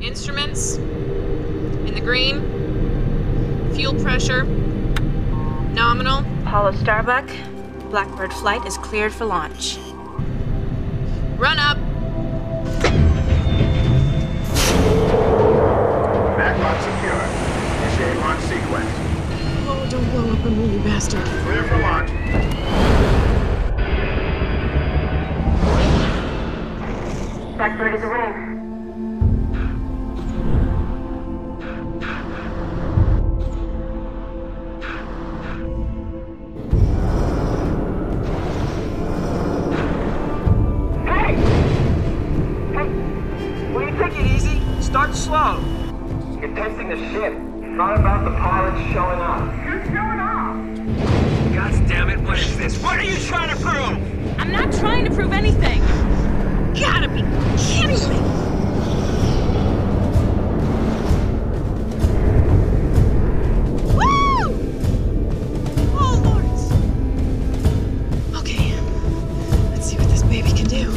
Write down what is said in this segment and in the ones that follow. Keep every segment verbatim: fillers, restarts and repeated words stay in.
Instruments in the green. Fuel pressure nominal. Apollo Starbuck, Blackbird flight is cleared for launch. Run up. Backlock secure. Initiate launch sequence. Oh, don't blow up on me, you bastard. Clear for launch. Blackbird is away. Start slow. You're testing the ship. It's not about the pilots showing up. Who's showing off? God damn it, what is this? What are you trying to prove? I'm not trying to prove anything. Gotta be kidding me. Woo! Oh, Lord. Okay, let's see what this baby can do.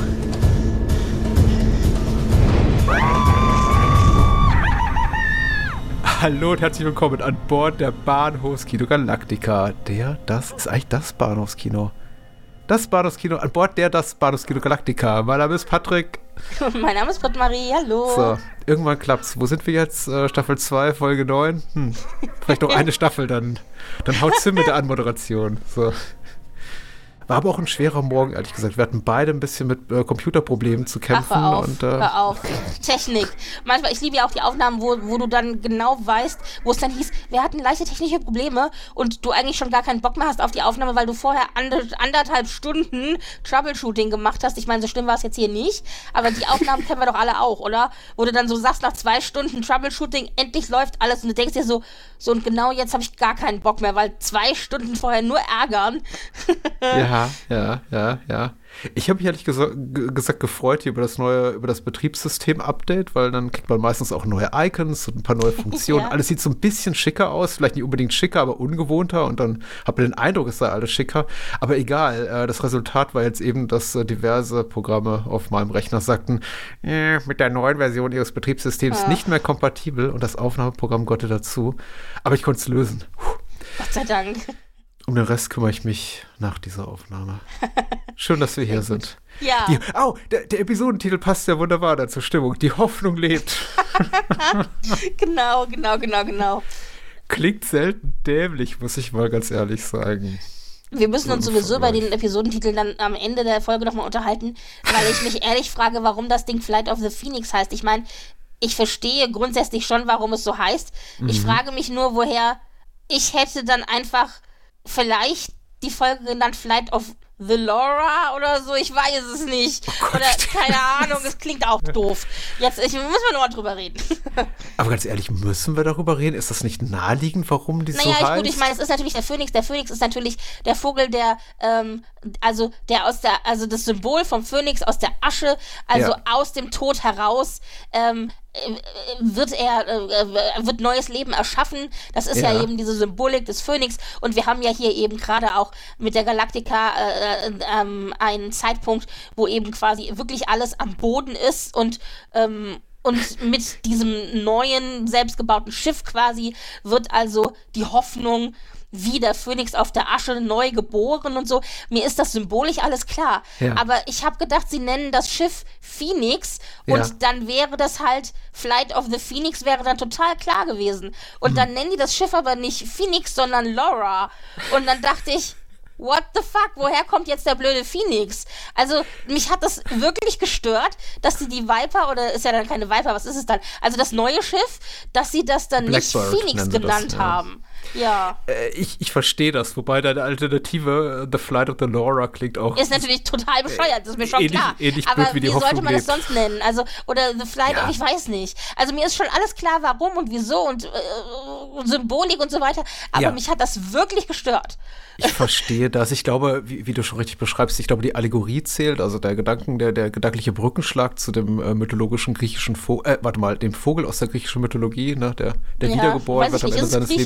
Hallo und herzlich willkommen an Bord der Bahnhofskino Galactica. Der, das ist eigentlich das Bahnhofskino. Das Bahnhofskino, an Bord der, das Bahnhofskino Galactica. Mein Name ist Patrick. Mein Name ist Britt-Marie, hallo. So, irgendwann klappt's. Wo sind wir jetzt? Äh, Staffel zwei, Folge neun? Hm, vielleicht noch eine Staffel, dann, dann haut's hin mit der Anmoderation. So. War aber auch ein schwerer Morgen, ehrlich gesagt. Wir hatten beide ein bisschen mit äh, Computerproblemen zu kämpfen. Ach, hör auf, und, äh, hör auf. Technik. Manchmal, ich liebe ja auch die Aufnahmen, wo, wo du dann genau weißt, wo es dann hieß, wir hatten leichte technische Probleme und du eigentlich schon gar keinen Bock mehr hast auf die Aufnahme, weil du vorher ander, anderthalb Stunden Troubleshooting gemacht hast. Ich meine, so schlimm war es jetzt hier nicht, aber die Aufnahmen kennen wir doch alle auch, oder? Wo du dann so sagst, nach zwei Stunden Troubleshooting, endlich läuft alles und du denkst dir so, so und genau jetzt habe ich gar keinen Bock mehr, weil zwei Stunden vorher nur ärgern. Ja. Ja, ja, ja. Ich habe mich ehrlich gesa- g- gesagt gefreut hier über das neue, über das Betriebssystem-Update, weil dann kriegt man meistens auch neue Icons und ein paar neue Funktionen. Ja. Alles sieht so ein bisschen schicker aus, vielleicht nicht unbedingt schicker, aber ungewohnter und dann hat man den Eindruck, es sei alles schicker. Aber egal, äh, das Resultat war jetzt eben, dass äh, diverse Programme auf meinem Rechner sagten, äh, mit der neuen Version ihres Betriebssystems Ja. nicht mehr kompatibel und das Aufnahmeprogramm Gott dazu. Aber ich konnte es lösen. Puh. Gott sei Dank. Um den Rest kümmere ich mich nach dieser Aufnahme. Schön, dass wir hier sind. Ja. Die, oh, der, der Episodentitel passt ja wunderbar da zur Stimmung. Die Hoffnung lebt. Genau, genau, genau, genau. Klingt selten dämlich, muss ich mal ganz ehrlich sagen. Wir müssen uns So ein sowieso bei Vergleich. den Episodentiteln dann am Ende der Folge nochmal unterhalten, weil ich mich ehrlich frage, warum das Ding Flight of the Phoenix heißt. Ich meine, ich verstehe grundsätzlich schon, warum es so heißt. Ich frage mich nur, woher ich hätte dann einfach vielleicht die Folge genannt Flight of the Laura oder so, ich weiß es nicht. Gott. Oder keine Ahnung, es klingt auch doof. Jetzt ich, müssen wir nochmal drüber reden. Aber ganz ehrlich, müssen wir darüber reden? Ist das nicht naheliegend, warum die so Naja, heißt? ich, gut, ich meine, es ist natürlich der Phönix. Der Phönix ist natürlich der Vogel, der, ähm, also der aus der, also das Symbol vom Phönix aus der Asche, also Ja. aus dem Tod heraus, ähm, äh, wird er, äh, wird neues Leben erschaffen. Das ist ja. Ja. eben diese Symbolik des Phönix. Und wir haben ja hier eben gerade auch mit der Galactica äh, äh, ähm, einen Zeitpunkt, wo eben quasi wirklich alles am Boden ist und ähm, Und mit diesem neuen, selbstgebauten Schiff quasi wird also die Hoffnung wie der Phönix auf der Asche neu geboren und so. Mir ist das symbolisch alles klar. Ja. Aber ich habe gedacht, sie nennen das Schiff Phoenix und Ja. dann wäre das halt Flight of the Phoenix wäre dann total klar gewesen. Und dann nennen die das Schiff aber nicht Phoenix, sondern Laura. Und dann dachte ich, what the fuck, woher kommt jetzt der blöde Phoenix? Also, mich hat das wirklich gestört, dass sie die Viper, oder ist ja dann keine Viper, was ist es dann? Also das neue Schiff, dass sie das dann nicht Blackbird Phoenix nennen sie das, genannt ja. haben. Ja. Äh, ich ich verstehe das, wobei deine Alternative äh, The Flight of the Laura klingt auch Ist natürlich total bescheuert, das ist mir schon ähnlich- klar. ähnlich Aber blöd, wie die wie sollte Hoffnung man das lebt. sonst nennen? Also, oder The Flight Ja. of, ich weiß nicht. Also mir ist schon alles klar, warum und wieso und äh, Symbolik und so weiter. Aber Ja. mich hat das wirklich gestört. Ich verstehe das. Ich glaube, wie, wie du schon richtig beschreibst, ich glaube, die Allegorie zählt, also der Gedanken, der, der gedankliche Brückenschlag zu dem äh, mythologischen griechischen Vogel, äh, warte mal, dem Vogel aus der griechischen Mythologie, ne, der, der Ja, wiedergeboren weiß wird ich am nicht, Ende ist es seines griechisch? Ich Lebenszyklus.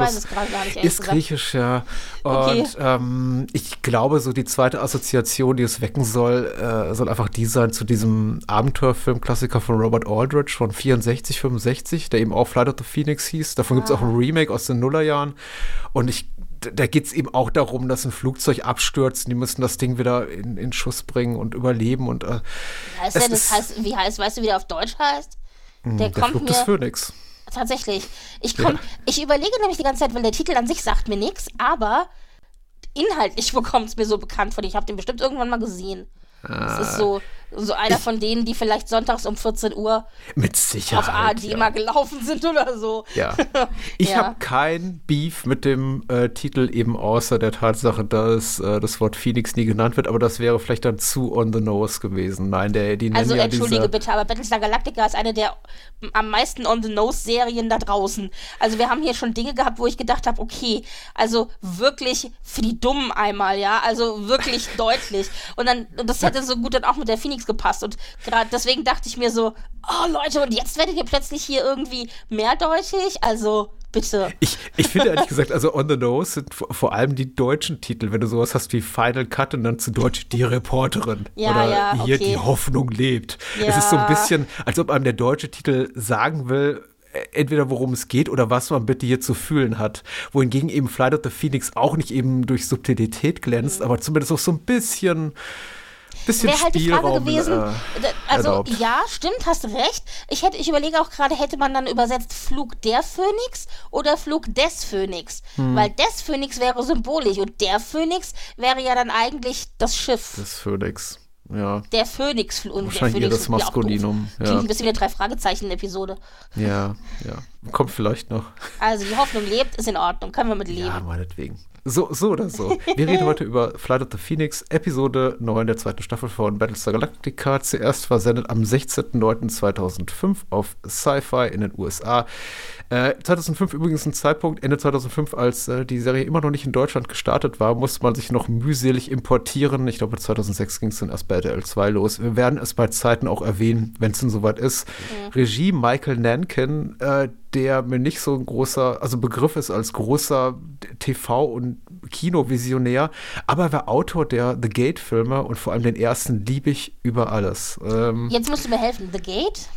weiß es gerade gar nicht, ehrlich Ist gesagt. griechisch, ja. Und Okay. ähm, ich glaube, so die zweite Assoziation, die es wecken soll, äh, soll einfach die sein zu diesem Abenteuerfilm-Klassiker von Robert Aldrich von vierundsechzig, fünfundsechzig, der eben auch Flight of the Phoenix hieß. Davon gibt es auch ein Remake aus den Nullerjahren. Und ich da geht es eben auch darum, dass ein Flugzeug abstürzt und die müssen das Ding wieder in, in Schuss bringen und überleben. Und, äh, Heißt es der, das ist- heißt, wie heißt, weißt du, wie der auf Deutsch heißt? Der, der kommt Flug mir des Phönix. tatsächlich. Ich komm, ich überlege nämlich die ganze Zeit, weil der Titel an sich sagt mir nichts, aber inhaltlich bekommt es mir so bekannt vor. Ich habe den bestimmt irgendwann mal gesehen. Das ist so, so einer von denen, die vielleicht sonntags um vierzehn Uhr Mit auf Sicherheit. A R D ja. mal gelaufen sind oder so. Ja. Ich Ja. habe kein Beef mit dem äh, Titel, eben außer der Tatsache, dass äh, das Wort Phoenix nie genannt wird, aber das wäre vielleicht dann zu on the nose gewesen. Nein, der, die nennen Also ja entschuldige diese, bitte, aber Battlestar Galactica ist eine der am meisten on-the-nose-Serien da draußen. Also wir haben hier schon Dinge gehabt, wo ich gedacht habe, okay, also wirklich für die Dummen einmal, ja, also wirklich deutlich. Und dann, und das hätte so gut dann auch mit der Phoenix gepasst. Und gerade deswegen dachte ich mir so, oh Leute, und jetzt werdet ihr plötzlich hier irgendwie mehrdeutig? Also bitte. Ich, ich finde ehrlich gesagt, also on the nose sind vor, vor allem die deutschen Titel, wenn du sowas hast wie Final Cut und dann zu Deutsch die Reporterin. Ja, oder ja, hier okay. die Hoffnung lebt. Ja. Es ist so ein bisschen, als ob einem der deutsche Titel sagen will, äh, entweder worum es geht oder was man bitte hier zu fühlen hat. Wohingegen eben Flight of the Phoenix auch nicht eben durch Subtilität glänzt, Mhm. aber zumindest auch so ein bisschen bisschen Wäre halt die Frage Spielraum gewesen, äh, d- also erlaubt. ja, stimmt, hast du recht. Ich hätte, ich überlege auch gerade, hätte man dann übersetzt Flug der Phönix oder Flug des Phönix? Hm. Weil des Phönix wäre symbolisch und der Phönix wäre ja dann eigentlich das Schiff. Das Phoenix, ja. Der Phönix. Und Wahrscheinlich der eher Phönix das ja auch doof. Maskulinum, ja. Klingt ein bisschen wie eine Drei-Fragezeichen-Episode. Ja, ja. Kommt vielleicht noch. Also die Hoffnung lebt, ist in Ordnung, können wir mit leben. Ja, meinetwegen. So, so oder so. Wir reden heute über Flight of the Phoenix, Episode neun der zweiten Staffel von Battlestar Galactica. Zuerst versendet am sechzehnten neunten zweitausendfünf auf Sci-Fi in den U S A. Äh, zweitausendfünf übrigens ein Zeitpunkt, Ende zweitausendfünf, als äh, die Serie immer noch nicht in Deutschland gestartet war, musste man sich noch mühselig importieren. Ich glaube, zweitausendsechs ging es dann erst bei R T L zwei los. Wir werden es bei Zeiten auch erwähnen, wenn es denn soweit ist. Mhm. Regie Michael Nankin, äh, der mir nicht so ein großer, also Begriff ist als großer T V- und Kinovisionär, aber er war Autor der The Gate-Filme und vor allem den ersten liebe ich über alles. Ähm, Jetzt musst du mir helfen. The Gate?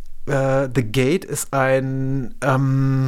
äh, The Gate ist ein ähm,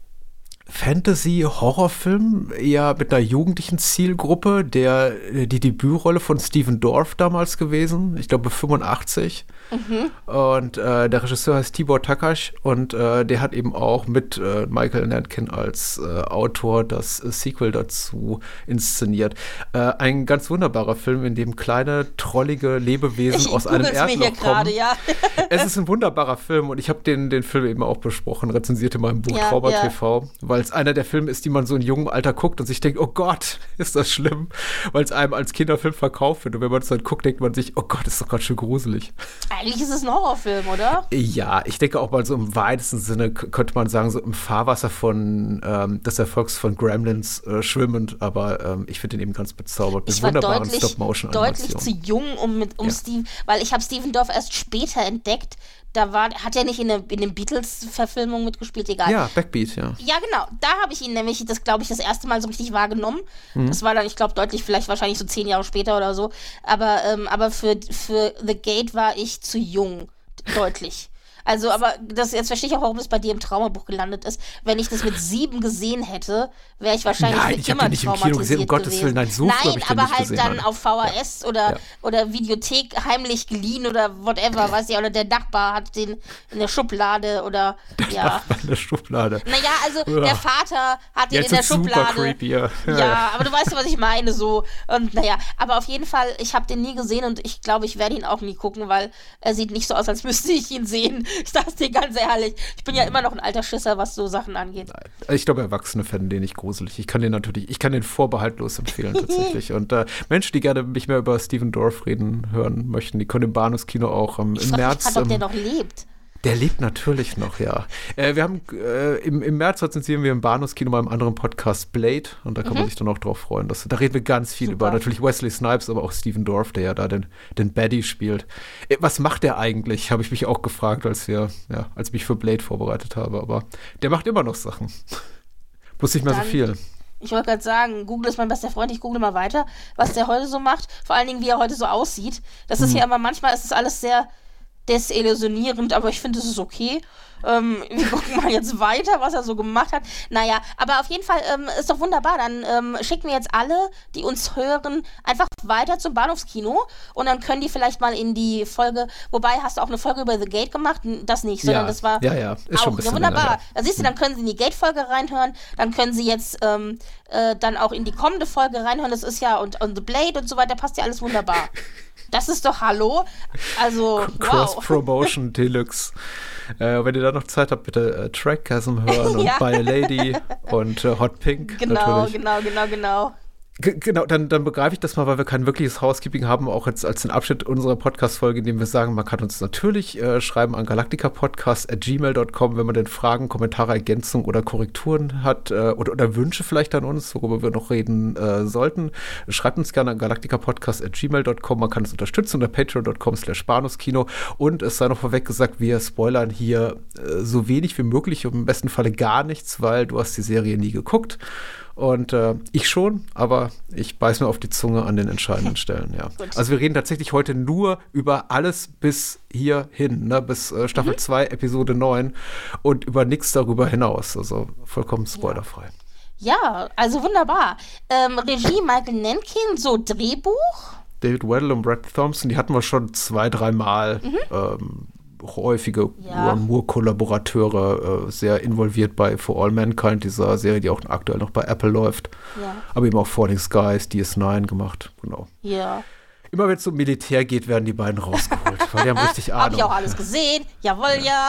Fantasy-Horrorfilm, eher mit einer jugendlichen Zielgruppe, der die Debütrolle von Stephen Dorff damals gewesen, ich glaube fünfundachtzig. Mhm. Und äh, der Regisseur heißt Tibor Takash und äh, der hat eben auch mit äh, Michael Nankin als äh, Autor das äh, Sequel dazu inszeniert. Äh, ein ganz wunderbarer Film, in dem kleine, trollige Lebewesen Ich aus einem googel's mir hier Erdloch kommen. gerade, ja. Es ist ein wunderbarer Film und ich habe den, den Film eben auch besprochen, rezensiert in meinem Buch Ja, Trauma ja. T V, weil es einer der Filme ist, die man so in jungem Alter guckt und sich denkt, oh Gott, ist das schlimm, weil es einem als Kinderfilm verkauft wird. Und wenn man es dann guckt, denkt man sich, oh Gott, ist doch ganz schön gruselig. Eigentlich ist es ein Horrorfilm, oder? Ja, ich denke auch mal so im weitesten Sinne k- könnte man sagen, so im Fahrwasser von ähm, des Erfolgs von Gremlins äh, schwimmend, aber ähm, ich finde ihn eben ganz bezaubert mit Ich war wunderbaren deutlich, deutlich zu Stop-Motion-Animationen. jung, um mit um Ja. Steve, weil ich habe Steven Dorff erst später entdeckt. Da war, hat er nicht in, der, in den Beatles-Verfilmungen mitgespielt, egal. Ja, Backbeat, ja. Ja, genau. Da habe ich ihn nämlich, das glaube ich, das erste Mal so richtig wahrgenommen. Mhm. Das war dann, ich glaube, deutlich, vielleicht wahrscheinlich so zehn Jahre später oder so. Aber, ähm, aber für, für The Gate war ich zu jung. Deutlich. Also, aber das, jetzt verstehe ich auch, warum es bei dir im Traumabuch gelandet ist. Wenn ich das mit sieben gesehen hätte, wäre ich wahrscheinlich Nein, für ich hab immer den nicht im Kino gesehen, traumatisiert um Gottes gewesen. Willen. Nein, so früh Nein, hab ich den aber nicht halt gesehen, dann nein. auf V H S oder, Ja. oder Videothek heimlich geliehen oder whatever, weiß ich, oder der Nachbar hat den in der Schublade oder, ja. In der Schublade. Naja, also Ja. der Vater hat ihn Jetzt in der ist super Schublade. creepy, ja. Ja, Ja, ja. aber du weißt ja, was ich meine, so. Und naja, aber auf jeden Fall, ich habe den nie gesehen und ich glaube, ich werde ihn auch nie gucken, weil er sieht nicht so aus, als müsste ich ihn sehen. Ich sag's dir ganz ehrlich. Ich bin ja immer noch ein alter Schisser, was so Sachen angeht. Ich glaube, Erwachsene fänden den nicht gruselig. Ich kann den natürlich, ich kann den vorbehaltlos empfehlen tatsächlich. Und äh, Menschen, die gerne mich mehr über Stephen Dorff reden hören möchten, die können im Bahnhofskino auch ähm, Ich im frage mich März. gerade, ob ähm, der noch lebt. Der lebt natürlich noch, ja. Äh, wir haben äh, im, im März rezensieren wir im Bahnhofskino mal im anderen Podcast Blade und da kann man sich dann auch drauf freuen. Das, da reden wir ganz viel Super. über natürlich Wesley Snipes, aber auch Stephen Dorff, der ja da den, den Baddie spielt. Äh, was macht der eigentlich? Habe ich mich auch gefragt, als wir, ja, als ich mich für Blade vorbereitet habe. Aber der macht immer noch Sachen. Bloß nicht mehr Dann, so viel. Ich wollte gerade sagen, Google ist mein bester Freund, ich google mal weiter, was der heute so macht. Vor allen Dingen, wie er heute so aussieht. Das ist Hm. ja immer, manchmal ist es alles sehr desillusionierend, aber ich finde, es ist okay. Ähm, wir gucken mal jetzt weiter, was er so gemacht hat. Naja, aber auf jeden Fall ähm, ist doch wunderbar. Dann ähm, schicken wir jetzt alle, die uns hören, einfach weiter zum Bahnhofskino und dann können die vielleicht mal in die Folge, wobei hast du auch eine Folge über The Gate gemacht? Das nicht, sondern Ja, das war ja, ja, ist auch schon ein bisschen ja, wunderbar. länger her. Da siehst du, dann können sie in die Gate-Folge reinhören, dann können sie jetzt ähm, äh, dann auch in die kommende Folge reinhören. Das ist ja, und, und The Blade und so weiter, passt ja alles wunderbar. Das ist doch Hallo. Also, wow. Cross-Promotion Deluxe. Äh, wenn ihr da noch Zeit habt, bitte äh, Trackgasm hören und Ja. By a Lady und äh, Hot Pink Genau, natürlich. genau, genau, genau. G- Genau, dann, dann begreife ich das mal, weil wir kein wirkliches Housekeeping haben, auch jetzt als den Abschnitt unserer Podcast-Folge, in dem wir sagen, man kann uns natürlich äh, schreiben an galacticapodcast at gmail dot com, wenn man denn Fragen, Kommentare, Ergänzungen oder Korrekturen hat äh, oder, oder Wünsche vielleicht an uns, worüber wir noch reden äh, sollten. Schreibt uns gerne an galacticapodcast at gmail dot com, man kann uns unterstützen unter patreon dot com slash bahnhofskino und es sei noch vorweg gesagt, wir spoilern hier äh, so wenig wie möglich und im besten Falle gar nichts, weil du hast die Serie nie geguckt. Und äh, ich schon, aber ich beiß mir auf die Zunge an den entscheidenden Stellen, ja. Also wir reden tatsächlich heute nur über alles bis hierhin, ne, bis äh, Staffel zwei, Episode neun und über nichts darüber hinaus. Also vollkommen spoilerfrei. Ja, also wunderbar. Ähm, Regie Michael Nankin, so Drehbuch. David Weddle und Brad Thompson, die hatten wir schon zwei, dreimal. Mhm. Ähm, häufige Ja. Ron Moore-Kollaborateure, äh, sehr involviert bei For All Mankind, dieser Serie, die auch aktuell noch bei Apple läuft. Ja. Aber eben auch Falling Skies, D S neun gemacht, genau. Ja. Immer wenn es um Militär geht, werden die beiden rausgeholt, weil die haben richtig Ahnung. Hab ich auch alles gesehen. Jawohl, ja.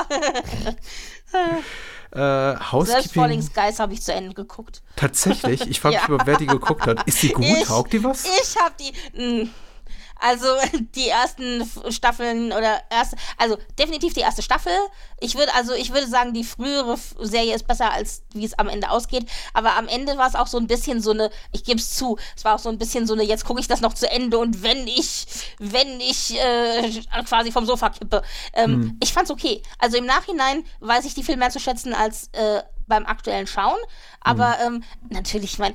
Äh, Selbst Housekeeping. Falling Skies habe ich zu Ende geguckt. Tatsächlich? Ich frage mich Ja. über, wer die geguckt hat. Ist die gut? Ich- Taugt die was? Ich habe die. Mh. Also die ersten F- Staffeln oder erste, also definitiv die erste Staffel. Ich würde also ich würde sagen, die frühere F- Serie ist besser als wie es am Ende ausgeht. Aber am Ende war es auch so ein bisschen so eine, ich gebe es zu, es war auch so ein bisschen so eine, jetzt gucke ich das noch zu Ende und wenn ich, wenn ich äh, quasi vom Sofa kippe. Ähm, Hm. Ich fand's okay. Also im Nachhinein weiß ich die viel mehr zu schätzen als äh, beim aktuellen Schauen. Aber ähm, natürlich, ich meine.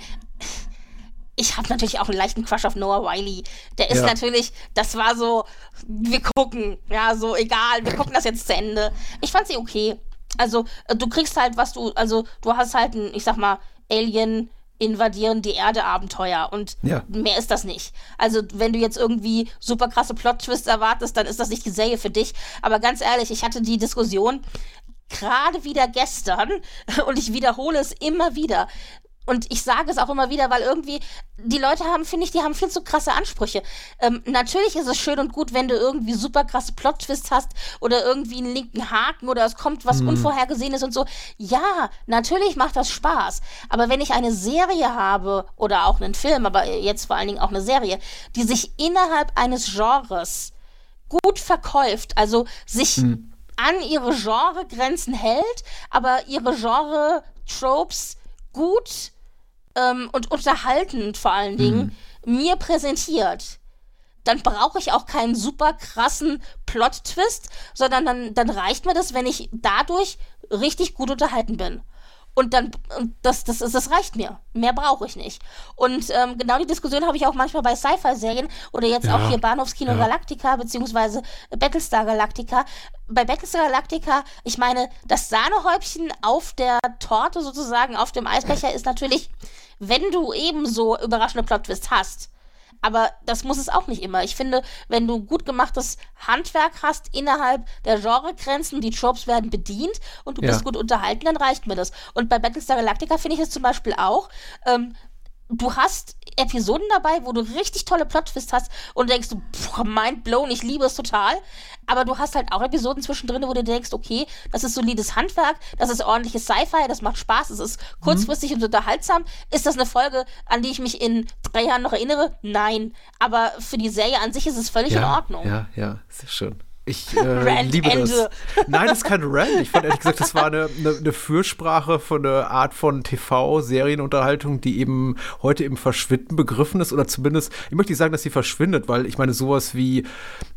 Ich habe natürlich auch einen leichten Crush auf Noah Wiley. Der ist Ja. natürlich, das war so, wir gucken, ja, so egal, wir gucken das jetzt zu Ende. Ich fand sie okay. Also, äh, du kriegst halt, was du, also, du hast halt ein, ich sag mal, Alien invadieren die Erde Abenteuer und Ja. mehr ist das nicht. Also, wenn du jetzt irgendwie super krasse Plot-Twists erwartest, dann ist das nicht die Serie für dich. Aber ganz ehrlich, ich hatte die Diskussion gerade wieder gestern und ich wiederhole es immer wieder. Und ich sage es auch immer wieder, weil irgendwie die Leute haben, finde ich, die haben viel zu krasse Ansprüche. Ähm, natürlich ist es schön und gut, wenn du irgendwie super krasse Plot-Twists hast oder irgendwie einen linken Haken oder es kommt was Unvorhergesehenes und so. Ja, natürlich macht das Spaß. Aber wenn ich eine Serie habe oder auch einen Film, aber jetzt vor allen Dingen auch eine Serie, die sich innerhalb eines Genres gut verkauft, also sich an ihre Genregrenzen hält, aber ihre Genre-Tropes gut ähm, und unterhaltend vor allen Dingen mir präsentiert, dann brauche ich auch keinen super krassen Plot-Twist, sondern dann, dann reicht mir das, wenn ich dadurch richtig gut unterhalten bin. Und dann, und das, das, das reicht mir. Mehr brauche ich nicht. Und ähm, genau die Diskussion habe ich auch manchmal bei Sci-Fi-Serien oder jetzt Ja, auch hier Bahnhofskino ja. Galactica beziehungsweise Battlestar Galactica. Bei Battlestar Galactica, ich meine, das Sahnehäubchen auf der Torte sozusagen, auf dem Eisbecher ist natürlich, wenn du eben so überraschende Plot-Twists hast. Aber das muss es auch nicht immer. Ich finde, wenn du gut gemachtes Handwerk hast innerhalb der Genregrenzen, die Tropes werden bedient und du Ja. bist gut unterhalten, dann reicht mir das. Und bei Battlestar Galactica finde ich es zum Beispiel auch, ähm, du hast Episoden dabei, wo du richtig tolle Plot-Twists hast und denkst du, pff, mind blown, ich liebe es total. Aber du hast halt auch Episoden zwischendrin, wo du denkst, okay, das ist solides Handwerk, das ist ordentliches Sci-Fi, das macht Spaß, es ist kurzfristig und unterhaltsam. Ist das eine Folge, an die ich mich in drei Jahren noch erinnere? Nein. Aber für die Serie an sich ist es völlig in Ordnung. Ja, ja, sehr schön. Ich äh, Rant liebe Ende. das. Nein, das ist kein Rant. Ich fand ehrlich gesagt, das war eine, eine, eine Fürsprache von einer Art von T V-Serienunterhaltung, die eben heute im Verschwinden begriffen ist oder zumindest, ich möchte nicht sagen, dass sie verschwindet, weil ich meine, sowas wie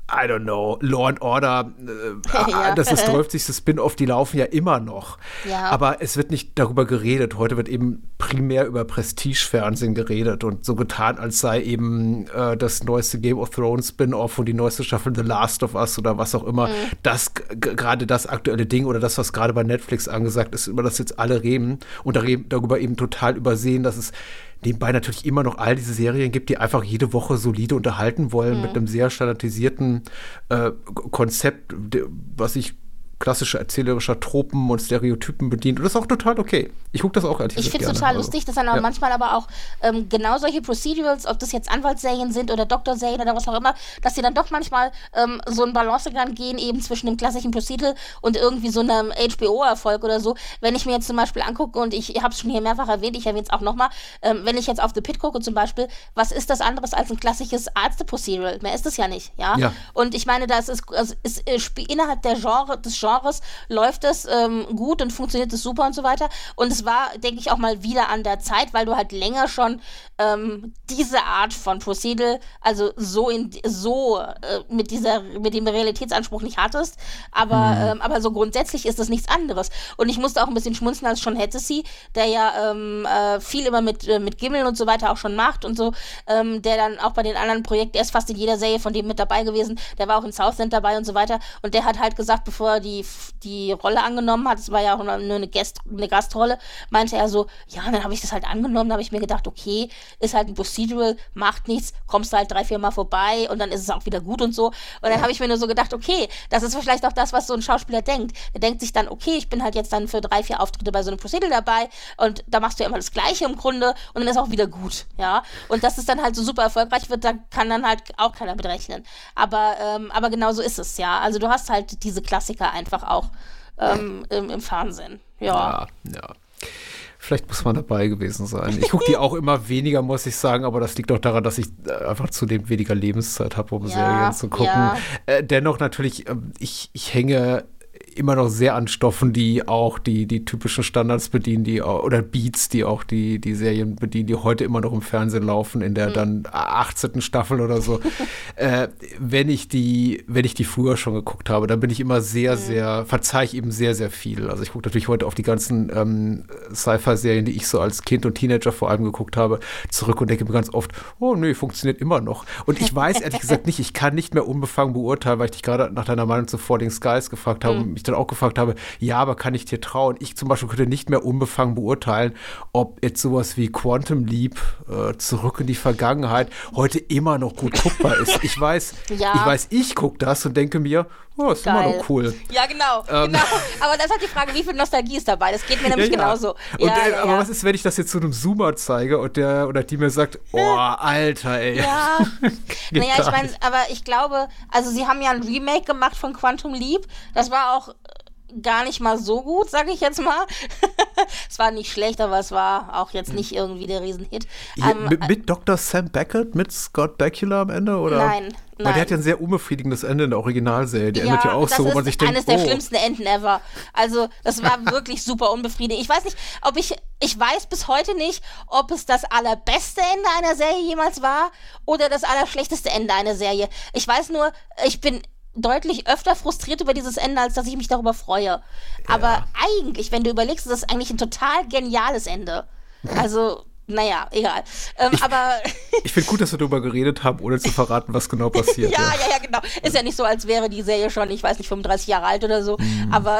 I don't know, Law and Order, äh, Ja. das ist dreißigste Spin-off, die laufen ja immer noch. Ja. Aber es wird nicht darüber geredet. Heute wird eben primär über Prestige-Fernsehen geredet und so getan, als sei eben äh, das neueste Game of Thrones Spin-off und die neueste Staffel The Last of Us oder was auch immer, Mhm. das g- gerade das aktuelle Ding oder das, was gerade bei Netflix angesagt ist, über das jetzt alle reden und darüber, darüber eben total übersehen, dass es nebenbei natürlich immer noch all diese Serien gibt, die einfach jede Woche solide unterhalten wollen, mhm. mit einem sehr standardisierten äh, Konzept, de, was sich klassische erzählerischer Tropen und Stereotypen bedient. Und das ist auch total okay. Ich gucke das auch ehrlich Ich gesagt finde es gerne. total Also, lustig, dass dann auch ja. manchmal aber auch ähm, genau solche Procedurals, ob das jetzt Anwaltsserien sind oder Doktorserien oder was auch immer, dass sie dann doch manchmal ähm, so einen Balancegang gehen, eben zwischen dem klassischen Procedural und irgendwie so einem H B O-Erfolg oder so. Wenn ich mir jetzt zum Beispiel angucke, und ich habe es schon hier mehrfach erwähnt, ich erwähne es auch nochmal, ähm, wenn ich jetzt auf The Pitt gucke zum Beispiel, was ist das anderes als ein klassisches Ärzte-Procedural? Mehr ist es ja nicht, ja? Ja. Und ich meine, das ist, also ist äh, sp- innerhalb der Genre, des Genres läuft es ähm, gut und funktioniert es super und so weiter. Und es war, denke ich, auch mal wieder an der Zeit, weil du halt länger schon ähm, diese Art von Procedural, also so in so äh, mit dieser, mit dem Realitätsanspruch nicht hattest. Aber, mhm. ähm, aber so grundsätzlich ist das nichts anderes. Und ich musste auch ein bisschen schmunzeln als Sean Hennessy, der ja ähm, äh, viel immer mit, äh, mit Gimmeln und so weiter auch schon macht und so, ähm, der dann auch bei den anderen Projekten, er ist fast in jeder Serie von dem mit dabei gewesen, der war auch in Southland dabei und so weiter. Und der hat halt gesagt, bevor er die, die Rolle angenommen hat, es war ja auch nur eine, Gast, eine Gastrolle, meinte er so, ja, dann habe ich das halt angenommen, da habe ich mir gedacht, okay, ist halt ein Procedural, macht nichts, kommst du halt drei, vier Mal vorbei und dann ist es auch wieder gut und so. Und dann habe ich mir nur so gedacht, okay, das ist vielleicht auch das, was so ein Schauspieler denkt. Er denkt sich dann, okay, ich bin halt jetzt dann für drei, vier Auftritte bei so einem Procedural dabei und da machst du ja immer das Gleiche im Grunde und dann ist auch wieder gut, ja. Und dass es dann halt so super erfolgreich wird, da kann dann halt auch keiner mit rechnen. Aber, ähm, aber genau so ist es, ja. Also du hast halt diese Klassiker einfach auch ähm, im, im Fernsehen, ja. Ja, ja. Vielleicht muss man dabei gewesen sein. Ich gucke die auch immer weniger, muss ich sagen, aber das liegt auch daran, dass ich einfach zudem weniger Lebenszeit habe, um Ja, Serien zu gucken. ja. Äh, dennoch natürlich, äh, ich, ich hänge immer noch sehr an Stoffen, die auch die, die typischen Standards bedienen, die auch, oder Beats, die auch die, die Serien bedienen, die heute immer noch im Fernsehen laufen, in der mhm. dann achtzehnten Staffel oder so. äh, wenn ich die, wenn ich die früher schon geguckt habe, dann bin ich immer sehr, mhm. sehr, verzeihe ich eben sehr, sehr viel. Also ich gucke natürlich heute auf die ganzen ähm, Sci-Fi-Serien, die ich so als Kind und Teenager vor allem geguckt habe, zurück und denke mir ganz oft, oh nee, funktioniert immer noch. Und ich weiß ehrlich gesagt nicht, ich kann nicht mehr unbefangen beurteilen, weil ich dich gerade nach deiner Meinung zu Falling Skies gefragt habe, mhm. mich dann auch gefragt habe, ja, aber kann ich dir trauen? Ich zum Beispiel könnte nicht mehr unbefangen beurteilen, ob jetzt sowas wie Quantum Leap, äh, Zurück in die Vergangenheit, heute immer noch gut guckbar ist. Ich weiß, ja. ich weiß, ich gucke das und denke mir, oh, ist Geil. immer noch cool. Ja, genau, Ähm. genau. Aber das ist halt die Frage, wie viel Nostalgie ist dabei? Das geht mir nämlich Ja, ja. genauso. Und, ja, äh, ja, aber ja. was ist, wenn ich das jetzt zu einem Zoomer zeige und der oder die mir sagt, oh, Alter, ey. Ja, Geht naja, ich gar meine, nicht. aber ich glaube, also sie haben ja ein Remake gemacht von Quantum Leap. Das war auch gar nicht mal so gut, sage ich jetzt mal. Es war nicht schlecht, aber es war auch jetzt nicht irgendwie der Riesenhit. Hier, Ähm, mit, mit Doktor Sam Beckett, mit Scott Bakula am Ende, oder? Nein, Weil nein. der hat ja ein sehr unbefriedigendes Ende in der Originalserie. Die endet ja auch das so, wo ist man sich denkt, eines der oh. schlimmsten Enden ever. Also, das war wirklich super unbefriedigend. Ich weiß nicht, ob ich, ich weiß bis heute nicht, ob es das allerbeste Ende einer Serie jemals war oder das allerschlechteste Ende einer Serie. Ich weiß nur, ich bin deutlich öfter frustriert über dieses Ende, als dass ich mich darüber freue. Aber eigentlich, wenn du überlegst, ist das eigentlich ein total geniales Ende. Also, naja, egal. Ähm, Ich- aber Ich finde gut, dass wir darüber geredet haben, ohne zu verraten, was genau passiert. ja, ja, ja, genau. Ist ja nicht so, als wäre die Serie schon, ich weiß nicht, fünfunddreißig Jahre alt oder so. Mhm. Aber,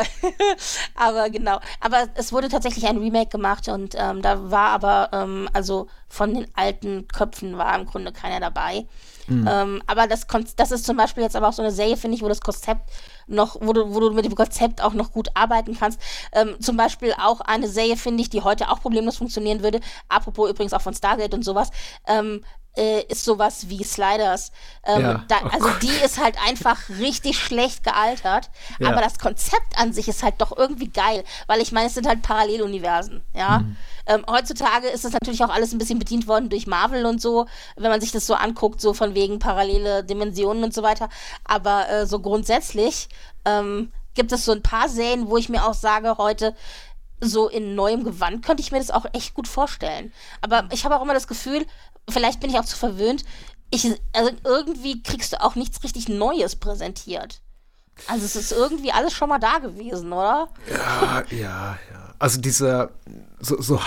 aber genau. Aber es wurde tatsächlich ein Remake gemacht und ähm, da war aber, ähm, also von den alten Köpfen war im Grunde keiner dabei. Mhm. Ähm, aber das, Kon- das ist zum Beispiel jetzt aber auch so eine Serie, finde ich, wo das Konzept noch, wo du, wo du mit dem Konzept auch noch gut arbeiten kannst. Ähm, zum Beispiel auch eine Serie, finde ich, die heute auch problemlos funktionieren würde. Apropos übrigens auch von Stargate und sowas. Ähm, äh, ist sowas wie Sliders. Ähm, Ja. da, Oh also Gott. die ist halt einfach richtig schlecht gealtert. Ja. Aber das Konzept an sich ist halt doch irgendwie geil. Weil ich meine, es sind halt Paralleluniversen. Ja. Mhm. Ähm, heutzutage ist das natürlich auch alles ein bisschen bedient worden durch Marvel und so, wenn man sich das so anguckt, so von wegen parallele Dimensionen und so weiter. Aber äh, so grundsätzlich ähm, gibt es so ein paar Serien, wo ich mir auch sage, heute so in neuem Gewand könnte ich mir das auch echt gut vorstellen. Aber ich habe auch immer das Gefühl, vielleicht bin ich auch zu verwöhnt, ich, also irgendwie kriegst du auch nichts richtig Neues präsentiert. Also es ist irgendwie alles schon mal da gewesen, oder? Ja, ja, ja. Also diese so, so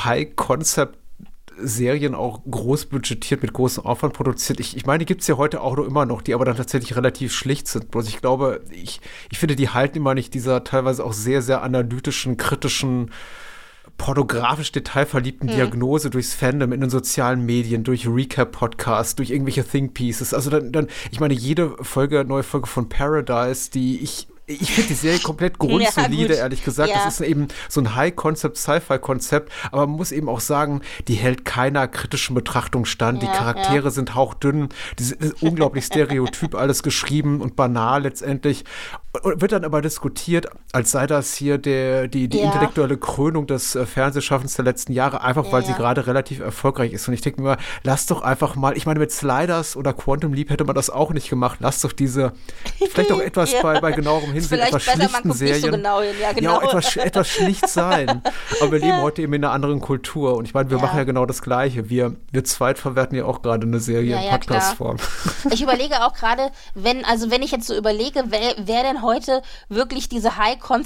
High-Concept-Serien auch groß budgetiert, mit großem Aufwand produziert. Ich, ich meine, die gibt es ja heute auch noch immer noch, die aber dann tatsächlich relativ schlicht sind. Bloß ich glaube, ich, ich finde, die halten immer nicht dieser teilweise auch sehr, sehr analytischen, kritischen, pornografisch detailverliebten hm. Diagnose durchs Fandom in den sozialen Medien, durch Recap-Podcasts, durch irgendwelche Think-Pieces. Also dann, dann, ich meine, jede Folge, neue Folge von Paradise, die ich Ich finde die Serie komplett grundsolide, ja, ehrlich gesagt. Ja. Das ist eben so ein High-Concept-Sci-Fi-Konzept, aber man muss eben auch sagen, die hält keiner kritischen Betrachtung stand. Ja, die Charaktere ja. sind hauchdünn, die sind unglaublich stereotyp alles geschrieben und banal letztendlich. Und wird dann aber diskutiert, als sei das hier der, die, die ja. intellektuelle Krönung des äh, Fernsehschaffens der letzten Jahre, einfach weil ja. sie gerade relativ erfolgreich ist. Und ich denke mir, lass doch einfach mal, ich meine, mit Sliders oder Quantum Leap hätte man das auch nicht gemacht. Lass doch diese, vielleicht auch etwas ja. bei, bei genauerem Hinsehen, etwas besser, schlichten Serien. So genau hin. Ja, genau. ja, etwas, etwas schlicht sein. Aber wir leben ja. heute eben in einer anderen Kultur. Und ich meine, wir ja. machen ja genau das Gleiche. Wir, wir zweit verwerten ja auch gerade eine Serie ja, in ja, Podcast-Form. Ich überlege auch gerade, wenn, also wenn ich jetzt so überlege, wer, wer denn heute wirklich diese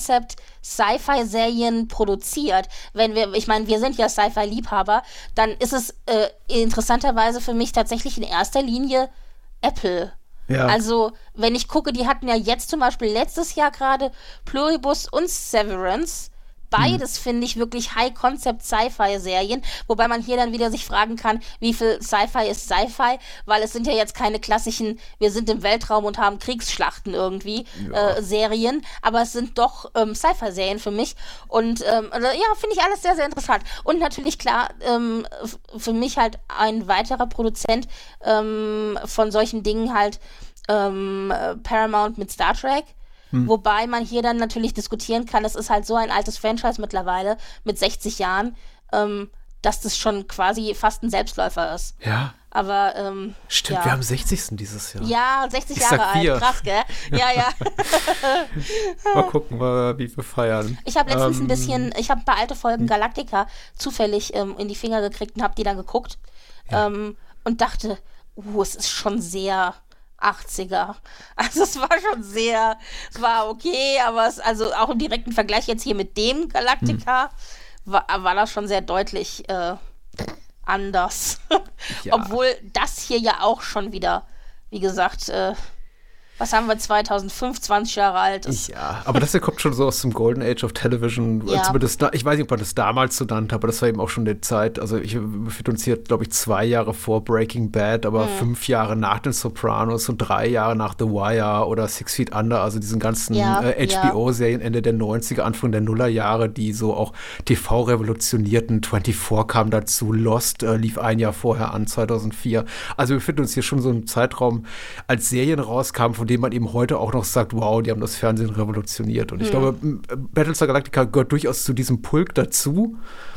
High-Concept-Sci-Fi-Serien produziert. Wenn wir, ich meine, wir sind ja Sci-Fi-Liebhaber, dann ist es äh, interessanterweise für mich tatsächlich in erster Linie Apple. Ja. Also, wenn ich gucke, die hatten ja jetzt zum Beispiel letztes Jahr gerade Pluribus und Severance. Beides hm. finde ich wirklich High-Concept-Sci-Fi-Serien, wobei man hier dann wieder sich fragen kann, wie viel Sci-Fi ist Sci-Fi, weil es sind ja jetzt keine klassischen, wir sind im Weltraum und haben Kriegsschlachten irgendwie, ja. äh, Serien, aber es sind doch ähm, Sci-Fi-Serien für mich und ähm, also, ja, finde ich alles sehr, sehr interessant. Und natürlich klar, ähm, f- für mich halt ein weiterer Produzent ähm, von solchen Dingen halt ähm, Paramount mit Star Trek. Hm. Wobei man hier dann natürlich diskutieren kann, es ist halt so ein altes Franchise mittlerweile mit sechzig Jahren, ähm, dass das schon quasi fast ein Selbstläufer ist. Ja. Aber, ähm, Stimmt, ja. wir haben sechzigsten dieses Jahr. Ja, sechzig ich Jahre alt. Wir. Krass, gell? Ja, ja. Mal gucken, wie wir feiern. Ich habe letztens ähm, ein bisschen, ich habe ein paar alte Folgen Galactica zufällig ähm, in die Finger gekriegt und habe die dann geguckt ja. ähm, und dachte, uh, es ist schon sehr achtziger. Also es war schon sehr, es war okay, aber es, also auch im direkten Vergleich jetzt hier mit dem Galactica hm. war, war das schon sehr deutlich äh, anders. Ja. Obwohl das hier ja auch schon wieder, wie gesagt, äh, was haben wir, zweitausendfünf, zwanzig Jahre alt ist. Ja, aber das hier kommt schon so aus dem Golden Age of Television. Ja. Zumindest, ich weiß nicht, ob man das damals so nannte, aber das war eben auch schon die Zeit. Also ich befinde uns hier, glaube ich, zwei Jahre vor Breaking Bad, aber mhm. fünf Jahre nach den Sopranos und drei Jahre nach The Wire oder Six Feet Under, also diesen ganzen ja, äh, H B O-Serien Ende der neunziger, Anfang der Nullerjahre, die so auch T V revolutionierten. vierundzwanzig kam dazu, Lost äh, lief ein Jahr vorher an, zweitausendvier. Also wir befinden uns hier schon so im Zeitraum, als Serien rauskamen, von dem man eben heute auch noch sagt, wow, die haben das Fernsehen revolutioniert. Und ich hm. glaube, Battlestar Galactica gehört durchaus zu diesem Pulk dazu.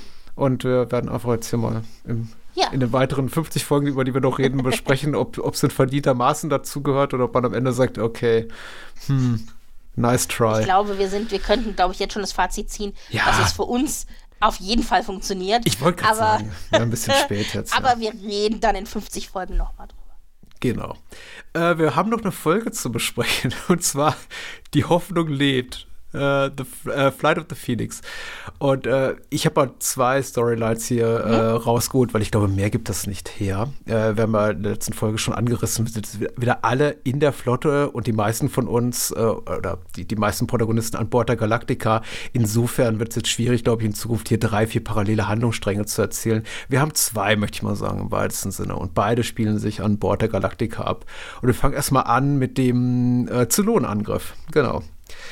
Und wir werden einfach jetzt hier mal im, ja. in den weiteren fünfzig Folgen, über die wir noch reden, besprechen, ob es in verdientermaßen dazu gehört oder ob man am Ende sagt, okay, hm, nice try. Ich glaube, wir sind, wir könnten, glaube ich, jetzt schon das Fazit ziehen, ja. dass es für uns auf jeden Fall funktioniert. Ich wollte gerade sagen, ja, ein bisschen spät jetzt. Aber ja. wir reden dann in fünfzig Folgen nochmal drüber. Genau. Äh, wir haben noch eine Folge zu besprechen, und zwar Die Hoffnung lebt. Uh, the uh, Flight of the Phoenix. Und uh, ich habe mal zwei Storylines hier mhm. uh, rausgeholt, weil ich glaube, mehr gibt das nicht her. Uh, wir haben ja in der letzten Folge schon angerissen, wir sind wieder alle in der Flotte und die meisten von uns, uh, oder die, die meisten Protagonisten an Bord der Galactica. Insofern wird es jetzt schwierig, glaube ich, in Zukunft hier drei, vier parallele Handlungsstränge zu erzählen. Wir haben zwei, möchte ich mal sagen, im weitesten Sinne. Und beide spielen sich an Bord der Galactica ab. Und wir fangen erstmal an mit dem uh, Zylonenangriff. Genau.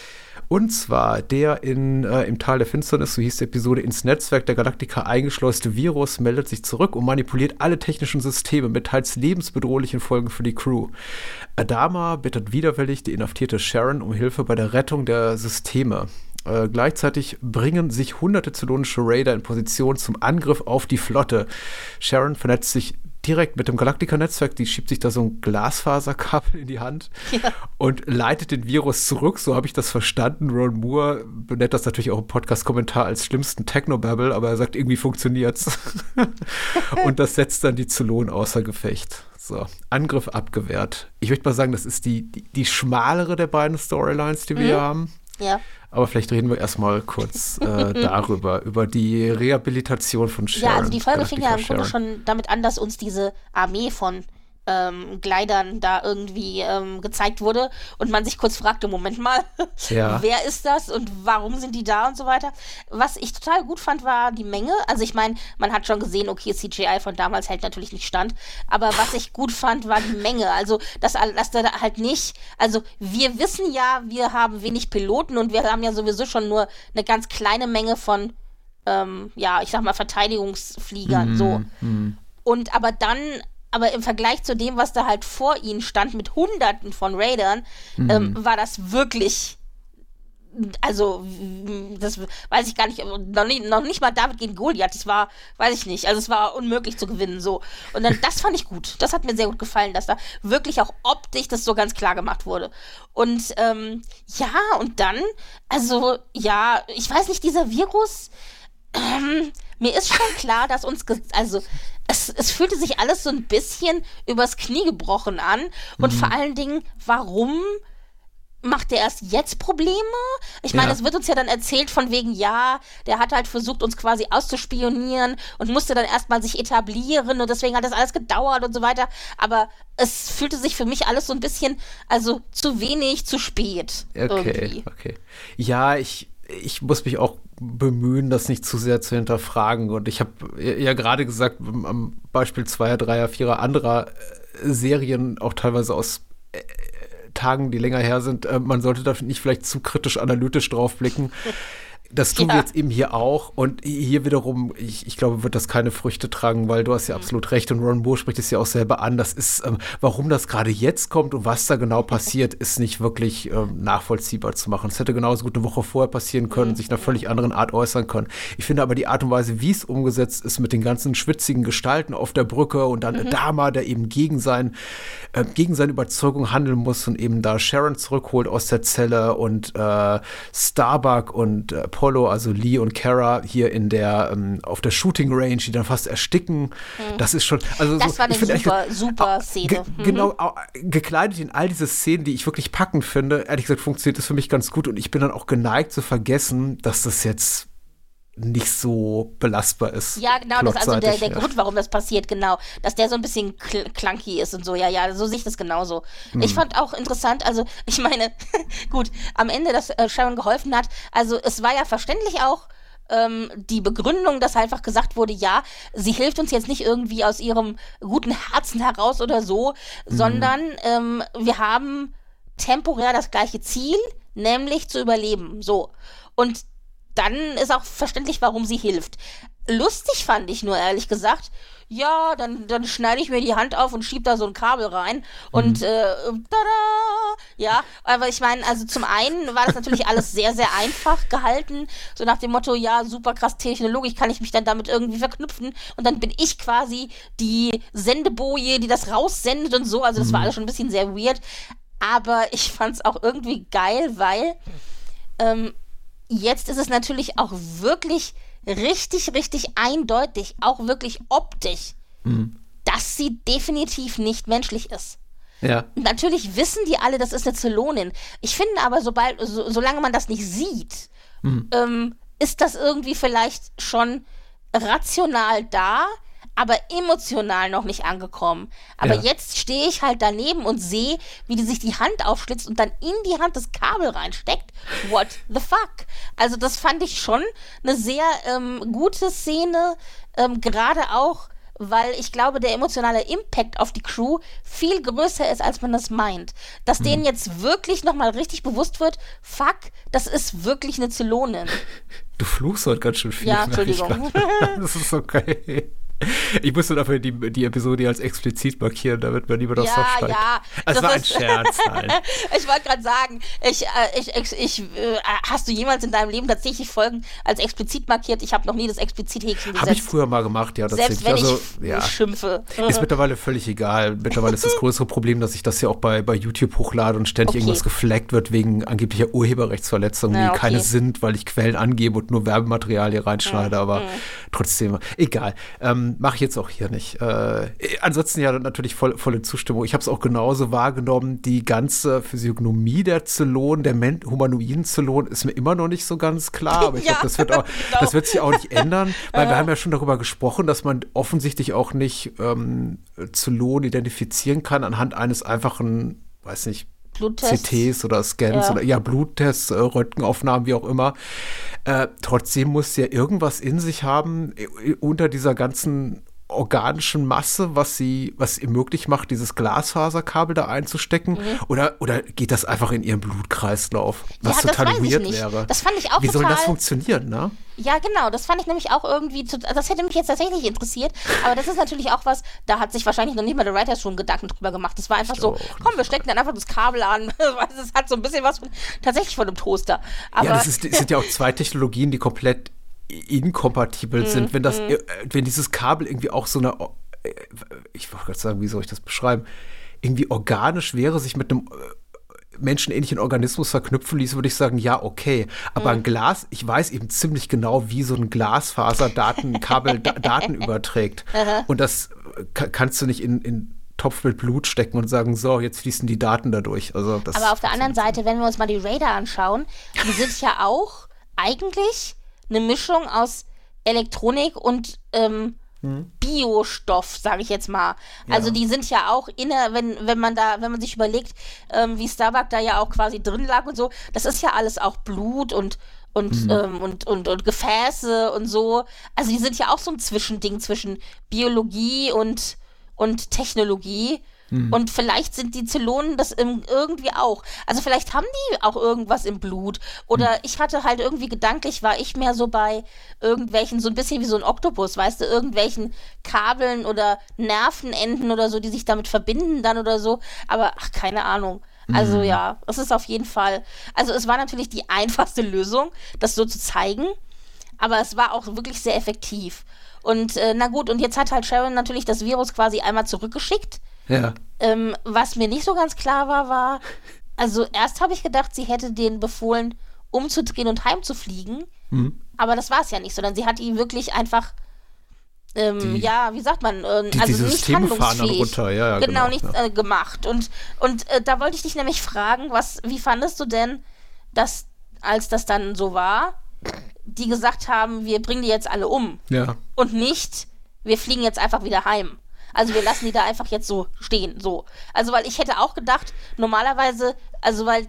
Und zwar der in, äh, im Tal der Finsternis, so hieß die Episode, ins Netzwerk der Galactica eingeschleuste Virus meldet sich zurück und manipuliert alle technischen Systeme mit teils lebensbedrohlichen Folgen für die Crew. Adama bittet widerwillig die inhaftierte Sharon um Hilfe bei der Rettung der Systeme. Äh, gleichzeitig bringen sich hunderte zylonische Raider in Position zum Angriff auf die Flotte. Sharon vernetzt sich direkt mit dem Galactica-Netzwerk, die schiebt sich da so ein Glasfaserkabel in die Hand ja. und leitet den Virus zurück, so habe ich das verstanden. Ron Moore benennt das natürlich auch im Podcast-Kommentar als schlimmsten Technobabble, aber er sagt, irgendwie funktioniert's. Und das setzt dann die Zylonen außer Gefecht. So. So, Angriff abgewehrt. Ich würde mal sagen, das ist die, die, die schmalere der beiden Storylines, die wir Mhm. hier haben. Ja. Aber vielleicht reden wir erstmal kurz äh, darüber, über die Rehabilitation von Sharon. Ja, also die Folge Äh, fing die ja von im Grunde Sharon. schon damit an, dass uns diese Armee von ähm, Gleitern da irgendwie ähm, gezeigt wurde und man sich kurz fragte, Moment mal, Ja. wer ist das und warum sind die da und so weiter. Was ich total gut fand, war die Menge. Also ich meine, man hat schon gesehen, okay, C G I von damals hält natürlich nicht stand, aber was ich gut fand, war die Menge. Also, dass, dass da halt nicht, also wir wissen ja, wir haben wenig Piloten und wir haben ja sowieso schon nur eine ganz kleine Menge von, ähm, ja, ich sag mal, Verteidigungsfliegern, so. Und aber dann, aber im Vergleich zu dem, was da halt vor ihnen stand, mit Hunderten von Raidern, ähm, war das wirklich, also, das weiß ich gar nicht, noch nicht, noch nicht mal David gegen Goliath, das war, weiß ich nicht, also es war unmöglich zu gewinnen, so. Und dann, das fand ich gut, das hat mir sehr gut gefallen, dass da wirklich auch optisch das so ganz klar gemacht wurde. Und, ähm, ja, und dann, also, ja, ich weiß nicht, dieser Virus, ähm, mir ist schon klar, dass uns, ge- also es, es fühlte sich alles so ein bisschen übers Knie gebrochen an und vor allen Dingen, warum macht der erst jetzt Probleme? Ich meine, Ja. es wird uns ja dann erzählt von wegen, ja, der hat halt versucht, uns quasi auszuspionieren und musste dann erstmal sich etablieren und deswegen hat das alles gedauert und so weiter, aber es fühlte sich für mich alles so ein bisschen, also zu wenig, zu spät Okay, irgendwie. okay. Ja, ich, ich muss mich auch bemühen, das nicht zu sehr zu hinterfragen. Und ich habe ja gerade gesagt, am Beispiel Zweier, Dreier, Vierer anderer äh, Serien, auch teilweise aus äh, Tagen, die länger her sind, äh, man sollte da nicht vielleicht zu kritisch analytisch drauf blicken. Das tun Ja. wir jetzt eben hier auch. Und hier wiederum, ich, ich glaube, wird das keine Früchte tragen, weil du hast ja absolut recht und Ron Moore spricht es ja auch selber an. Das ist, ähm, warum das gerade jetzt kommt und was da genau passiert, ist nicht wirklich ähm, nachvollziehbar zu machen. Es hätte genauso gut eine Woche vorher passieren können, sich in einer völlig anderen Art äußern können. Ich finde aber die Art und Weise, wie es umgesetzt ist, mit den ganzen schwitzigen Gestalten auf der Brücke und dann Adama, der eben gegen, sein, äh, gegen seine Überzeugung handeln muss und eben da Sharon zurückholt aus der Zelle und äh, Starbuck und äh, Apollo, also Lee und Kara hier in der ähm, auf der Shooting Range, die dann fast ersticken. Das ist schon, also Das so, war eine ich finde super, ehrlich gesagt, super au- Szene. Ge Mhm. Genau, au- gekleidet in all diese Szenen, die ich wirklich packend finde. Ehrlich gesagt funktioniert das für mich ganz gut und ich bin dann auch geneigt zu vergessen, dass das jetzt nicht so belastbar ist. Ja, genau, das ist also der, plotseitig, der ja. Grund, warum das passiert, genau. Dass der so ein bisschen kl clunky ist und so, ja, ja, so sehe ich das genauso. Hm. Ich fand auch interessant, also ich meine, gut, am Ende, dass äh, Sharon geholfen hat, also es war ja verständlich auch, ähm, die Begründung, dass einfach gesagt wurde, ja, sie hilft uns jetzt nicht irgendwie aus ihrem guten Herzen heraus oder so, Hm. sondern ähm, wir haben temporär das gleiche Ziel, nämlich zu überleben, so. Und dann ist auch verständlich, warum sie hilft. Lustig fand ich nur, ehrlich gesagt, ja, dann, dann schneide ich mir die Hand auf und schieb da so ein Kabel rein und äh, tada! Ja, aber ich meine, also zum einen war das natürlich alles sehr, sehr einfach gehalten, so nach dem Motto, ja, super krass technologisch, kann ich mich dann damit irgendwie verknüpfen und dann bin ich quasi die Sendeboje, die das raussendet und so, also das war alles schon ein bisschen sehr weird, aber ich fand's auch irgendwie geil, weil ähm, jetzt ist es natürlich auch wirklich richtig, richtig eindeutig, auch wirklich optisch, dass sie definitiv nicht menschlich ist. Ja. Natürlich wissen die alle, das ist eine Zylonin. Ich finde aber, sobald, so, solange man das nicht sieht, ähm, ist das irgendwie vielleicht schon rational da, aber emotional noch nicht angekommen. Aber Ja. jetzt stehe ich halt daneben und sehe, wie die sich die Hand aufschlitzt und dann in die Hand das Kabel reinsteckt. What the fuck? Also das fand ich schon eine sehr ähm, gute Szene, ähm, gerade auch, weil ich glaube, der emotionale Impact auf die Crew viel größer ist, als man das meint. Dass denen jetzt wirklich nochmal richtig bewusst wird, fuck, das ist wirklich eine Zylonin. Du fluchst heute ganz schön viel. Ja, merke ich Entschuldigung. gerade. Das ist okay. Ich musste dafür die, die Episode als explizit markieren, damit man lieber das Ja, Softschneid. ja, Es das war ein ist- Scherz halt. Ich wollte gerade sagen, ich, äh, ich, ich, ich äh, hast du jemals in deinem Leben tatsächlich Folgen als explizit markiert? Ich habe noch nie das Explizit-Häkchen gesetzt. Habe ich früher mal gemacht, ja. Selbst tatsächlich. wenn also, ich ja. schimpfe. Ist mittlerweile völlig egal. Mittlerweile ist das größere Problem, dass ich das ja auch bei, bei YouTube hochlade und ständig Okay. irgendwas geflaggt wird wegen angeblicher Urheberrechtsverletzungen, Ja, die okay. keine sind, weil ich Quellen angebe und nur Werbematerial hier reinschneide, aber trotzdem, egal. Ähm, Ähm, Mache ich jetzt auch hier nicht. Äh, ansonsten ja natürlich voll, volle Zustimmung. Ich habe es auch genauso wahrgenommen. Die ganze Physiognomie der Zylonen, der Men- humanoiden Zylonen, ist mir immer noch nicht so ganz klar. Aber ich Ja, glaube, das, wird auch- genau. das wird sich auch nicht ändern, weil wir haben ja schon darüber gesprochen, dass man offensichtlich auch nicht ähm, Zylonen identifizieren kann anhand eines einfachen, weiß nicht, Bluttests. C Ts oder Scans Ja. oder ja, Bluttests, äh, Röntgenaufnahmen, wie auch immer. Äh, trotzdem muss ja irgendwas in sich haben, äh, unter dieser ganzen organischen Masse, was sie, was ihr möglich macht, dieses Glasfaserkabel da einzustecken? Mhm. Oder, oder geht das einfach in ihren Blutkreislauf? Was Ja, das total weiß ich weird nicht. wäre. Das fand ich auch Wie soll total- das funktionieren, ne? Ja, genau, das fand ich nämlich auch irgendwie, zu, das hätte mich jetzt tatsächlich interessiert, aber das ist natürlich auch was, da hat sich wahrscheinlich noch nicht mal der Writers Room Gedanken drüber gemacht. Das war einfach so, auch nicht. komm, wir stecken dann einfach das Kabel an. Das hat so ein bisschen was von, tatsächlich von einem Toaster. Aber Ja, das, ist, das sind ja auch zwei Technologien, die komplett inkompatibel sind. Wenn das, äh, wenn dieses Kabel irgendwie auch so eine, äh, ich wollte gerade sagen, wie soll ich das beschreiben, irgendwie organisch wäre, sich mit einem äh, menschenähnlichen Organismus verknüpfen ließ, würde ich sagen, ja, okay. Aber ein Glas, ich weiß eben ziemlich genau, wie so ein Glasfaser-Datenkabel da, Daten überträgt. Und das äh, ka- kannst du nicht in, in Topf mit Blut stecken und sagen, so, jetzt fließen die Daten dadurch. Also das Aber auf der anderen Seite, wenn wir uns mal die Radar anschauen, die sind ja auch eigentlich eine Mischung aus Elektronik und ähm, Biostoff, sage ich jetzt mal. Also die sind ja auch inner, wenn, wenn man da, wenn man sich überlegt, ähm, wie Starbuck da ja auch quasi drin lag und so, das ist ja alles auch Blut und und, Mhm. ähm, und, und, und Gefäße und so. Also die sind ja auch so ein Zwischending zwischen Biologie und, und Technologie. Mhm. Und vielleicht sind die Zylonen das im, irgendwie auch. Also vielleicht haben die auch irgendwas im Blut. Oder Mhm. ich hatte halt irgendwie gedanklich, war ich mehr so bei irgendwelchen, so ein bisschen wie so ein Oktopus, weißt du, irgendwelchen Kabeln oder Nervenenden oder so, die sich damit verbinden dann oder so. Aber ach, keine Ahnung. Also Mhm. ja, es ist auf jeden Fall, also es war natürlich die einfachste Lösung, das so zu zeigen, aber es war auch wirklich sehr effektiv. Und äh, na gut, und jetzt hat halt Sharon natürlich das Virus quasi einmal zurückgeschickt. Ja. Ähm, was mir nicht so ganz klar war, war, also erst habe ich gedacht, sie hätte denen befohlen, umzudrehen und heimzufliegen, Mhm. aber das war es ja nicht, sondern sie hat ihn wirklich einfach, ähm, Die- ja, wie sagt man, äh, die- also die nicht Systeme fahren dann handlungsfähig. runter, ja, ja, genau, genau, nichts ja. äh, gemacht. Und, und äh, da wollte ich dich nämlich fragen, was, wie fandest du denn, dass, als das dann so war, die gesagt haben, wir bringen die jetzt alle um Ja. und nicht, wir fliegen jetzt einfach wieder heim. Also wir lassen die da einfach jetzt so stehen, so. Also weil ich hätte auch gedacht, normalerweise, also weil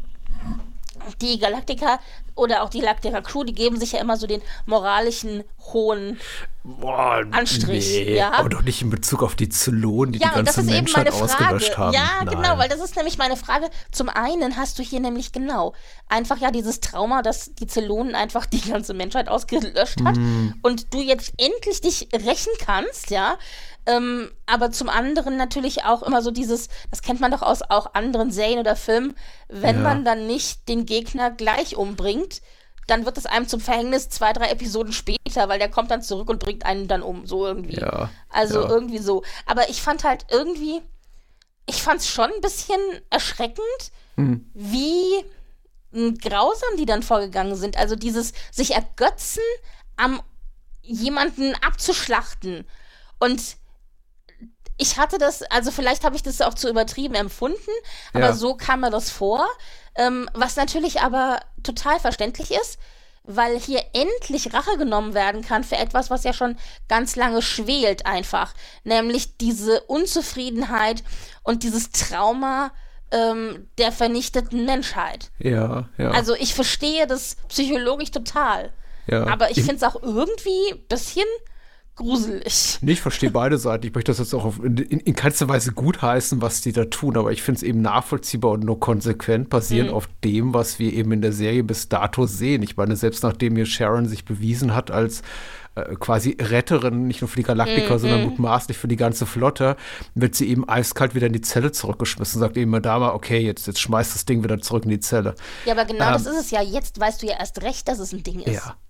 die Galactica oder auch die Galactica Crew, die geben sich ja immer so den moralischen hohen Boah, Anstrich, nee, ja. aber doch nicht in Bezug auf die Zylonen, die Ja, die und das ganze ist eben Menschheit meine Frage. ausgelöscht haben. Ja, Nein. genau, weil das ist nämlich meine Frage. Zum einen hast du hier nämlich genau einfach ja dieses Trauma, dass die Zylonen einfach die ganze Menschheit ausgelöscht hat Mhm. und du jetzt endlich dich rächen kannst, ja. Ähm, aber zum anderen natürlich auch immer so dieses, das kennt man doch aus auch anderen Serien oder Filmen, wenn Ja. man dann nicht den Gegner gleich umbringt, dann wird es einem zum Verhängnis zwei, drei Episoden später, weil der kommt dann zurück und bringt einen dann um, so irgendwie. Ja, Also ja. irgendwie so. Aber ich fand halt irgendwie, ich fand es schon ein bisschen erschreckend, Mhm. wie m, grausam die dann vorgegangen sind. Also dieses sich ergötzen, am jemanden abzuschlachten. Und ich hatte das, also vielleicht habe ich das auch zu übertrieben empfunden, aber Ja. so kam mir das vor. Ähm, was natürlich aber total verständlich ist, weil hier endlich Rache genommen werden kann für etwas, was ja schon ganz lange schwelt einfach. Nämlich diese Unzufriedenheit und dieses Trauma ähm, der vernichteten Menschheit. Ja, ja. Also ich verstehe das psychologisch total. ja. Aber ich Ich- finde es auch irgendwie ein bisschen gruselig. Nee, ich verstehe beide Seiten. Ich möchte das jetzt auch auf, in, in, in keinster Weise gutheißen, was die da tun, aber ich finde es eben nachvollziehbar und nur konsequent basierend Mhm. auf dem, was wir eben in der Serie bis dato sehen. Ich meine, selbst nachdem hier Sharon sich bewiesen hat als äh, quasi Retterin, nicht nur für die Galaktika, Mhm. sondern mutmaßlich für die ganze Flotte, wird sie eben eiskalt wieder in die Zelle zurückgeschmissen. Sagt eben Madama, okay, jetzt, jetzt schmeißt das Ding wieder zurück in die Zelle. Ja, aber genau Ähm, das ist es ja. Jetzt weißt du ja erst recht, dass es ein Ding ist. Ja,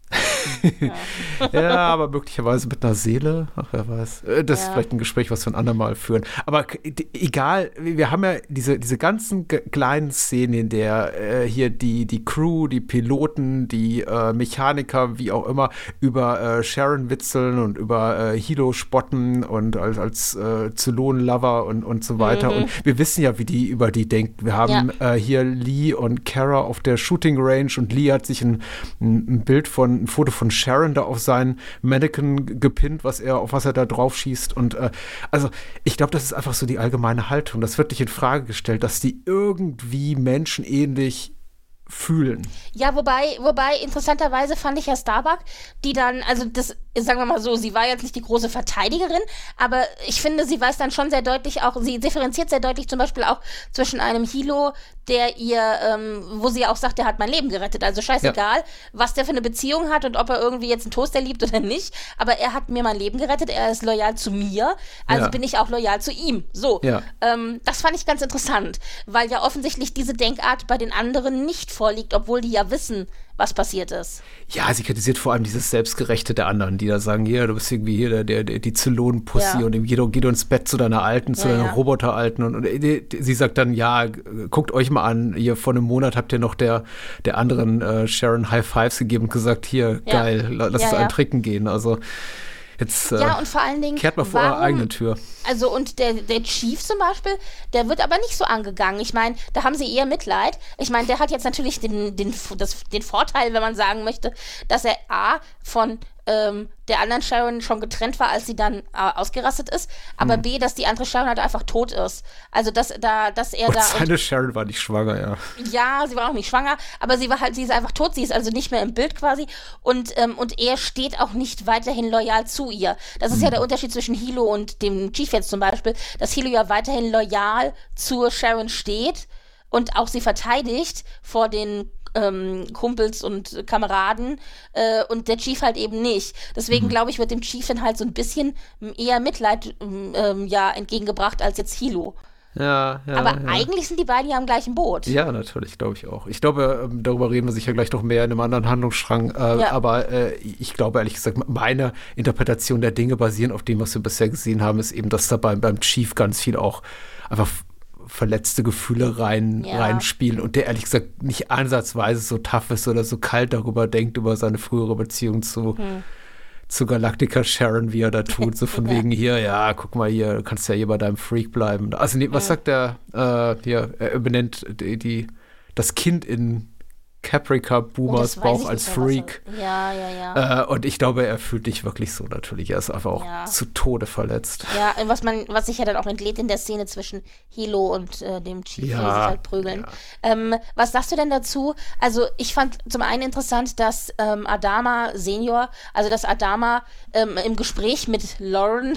ja. Ja, aber möglicherweise mit einer Seele. Ach, wer weiß. Das ja. ist vielleicht ein Gespräch, was wir ein andermal führen. Aber egal, wir haben ja diese, diese ganzen g- kleinen Szenen, in der äh, hier die, die Crew, die Piloten, die äh, Mechaniker, wie auch immer, über äh, Sharon witzeln und über äh, Hilo spotten und als, als äh, Zylon-Lover und, und so weiter. Mhm. Und wir wissen ja, wie die über die denkt. Wir haben ja. äh, hier Lee und Kara auf der Shooting Range und Lee hat sich ein, ein Bild von, ein Foto von Sharon da auf sein Mannequin gepinnt, was er, auf was er da drauf schießt. Und äh, also ich glaube, das ist einfach so die allgemeine Haltung. Das wird nicht in Frage gestellt, dass die irgendwie menschenähnlich fühlen. Ja, wobei, wobei interessanterweise fand ich ja Starbuck, die dann, also das, sagen wir mal so, sie war jetzt nicht die große Verteidigerin, aber ich finde, sie weiß dann schon sehr deutlich auch, sie differenziert sehr deutlich zum Beispiel auch zwischen einem Hilo, der ihr, ähm, wo sie auch sagt, der hat mein Leben gerettet, also scheißegal, ja. was der für eine Beziehung hat und ob er irgendwie jetzt einen Toaster liebt oder nicht, aber er hat mir mein Leben gerettet, er ist loyal zu mir, also ja. bin ich auch loyal zu ihm. So, ja. ähm, das fand ich ganz interessant, weil ja offensichtlich diese Denkart bei den anderen nicht vorliegt, obwohl die ja wissen, was passiert ist. Ja, sie kritisiert vor allem dieses Selbstgerechte der anderen, die da sagen, ja, du bist irgendwie hier der, der, der die Zylon-Pussy ja. und geh, geh du ins Bett zu deiner Alten, zu ja, deiner ja. Roboter-Alten und, und die, die, sie sagt dann, ja, guckt euch mal an, hier vor einem Monat habt ihr noch der, der anderen äh, Sharon High Fives gegeben und gesagt, hier, ja. geil, lass ja, es ja. ein Trinken gehen, also jetzt äh, ja, und vor allen Dingen, kehrt mal vor eurer eigenen Tür. Also und der, der Chief zum Beispiel, der wird aber nicht so angegangen. Ich meine, da haben sie eher Mitleid. Ich meine, der hat jetzt natürlich den, den, das, den Vorteil, wenn man sagen möchte, dass er A, von ähm, der anderen Sharon schon getrennt war, als sie dann äh, ausgerastet ist, aber hm. B, dass die andere Sharon halt einfach tot ist. Also dass, da, dass er und da... seine und, Sharon war nicht schwanger, ja. Ja, sie war auch nicht schwanger, aber sie war halt, sie ist einfach tot, sie ist also nicht mehr im Bild quasi und, ähm, und er steht auch nicht weiterhin loyal zu ihr. Das ist hm. ja der Unterschied zwischen Hilo und dem Chief jetzt zum Beispiel, dass Hilo ja weiterhin loyal zur Sharon steht und auch sie verteidigt vor den ähm, Kumpels und Kameraden äh, und der Chief halt eben nicht. Deswegen mhm. glaube ich, wird dem Chief dann halt so ein bisschen eher Mitleid ähm, ja, entgegengebracht als jetzt Hilo. Ja, ja, aber ja. eigentlich sind die beiden ja im gleichen Boot. Ja, natürlich, glaube ich auch. Ich glaube, darüber reden wir sicher gleich noch mehr in einem anderen Handlungsstrang. Äh, ja. Aber äh, ich glaube, ehrlich gesagt, meine Interpretation der Dinge basierend auf dem, was wir bisher gesehen haben, ist eben, dass da beim, beim Chief ganz viel auch einfach verletzte Gefühle rein, ja. reinspielen und der ehrlich gesagt nicht ansatzweise so tough ist oder so kalt darüber denkt, über seine frühere Beziehung zu hm. zu Galactica Sharon, wie er da tut, so von ja. wegen hier, ja, guck mal hier, du kannst ja hier bei deinem Freak bleiben. Also nee, was ja. sagt der, äh, hier, er benennt die, die, das Kind in Caprica Boomers oh, Bauch als Freak. Er, ja, ja, ja. Äh, und ich glaube, er fühlt dich wirklich so natürlich. Er ist einfach auch ja. zu Tode verletzt. Ja, was man, was sich ja dann auch entlädt in der Szene zwischen Hilo und äh, dem Chief, ja, die sich halt prügeln. Ja. Ähm, was sagst du denn dazu? Also ich fand zum einen interessant, dass ähm, Adama Senior, also dass Adama ähm, im Gespräch mit Lauren,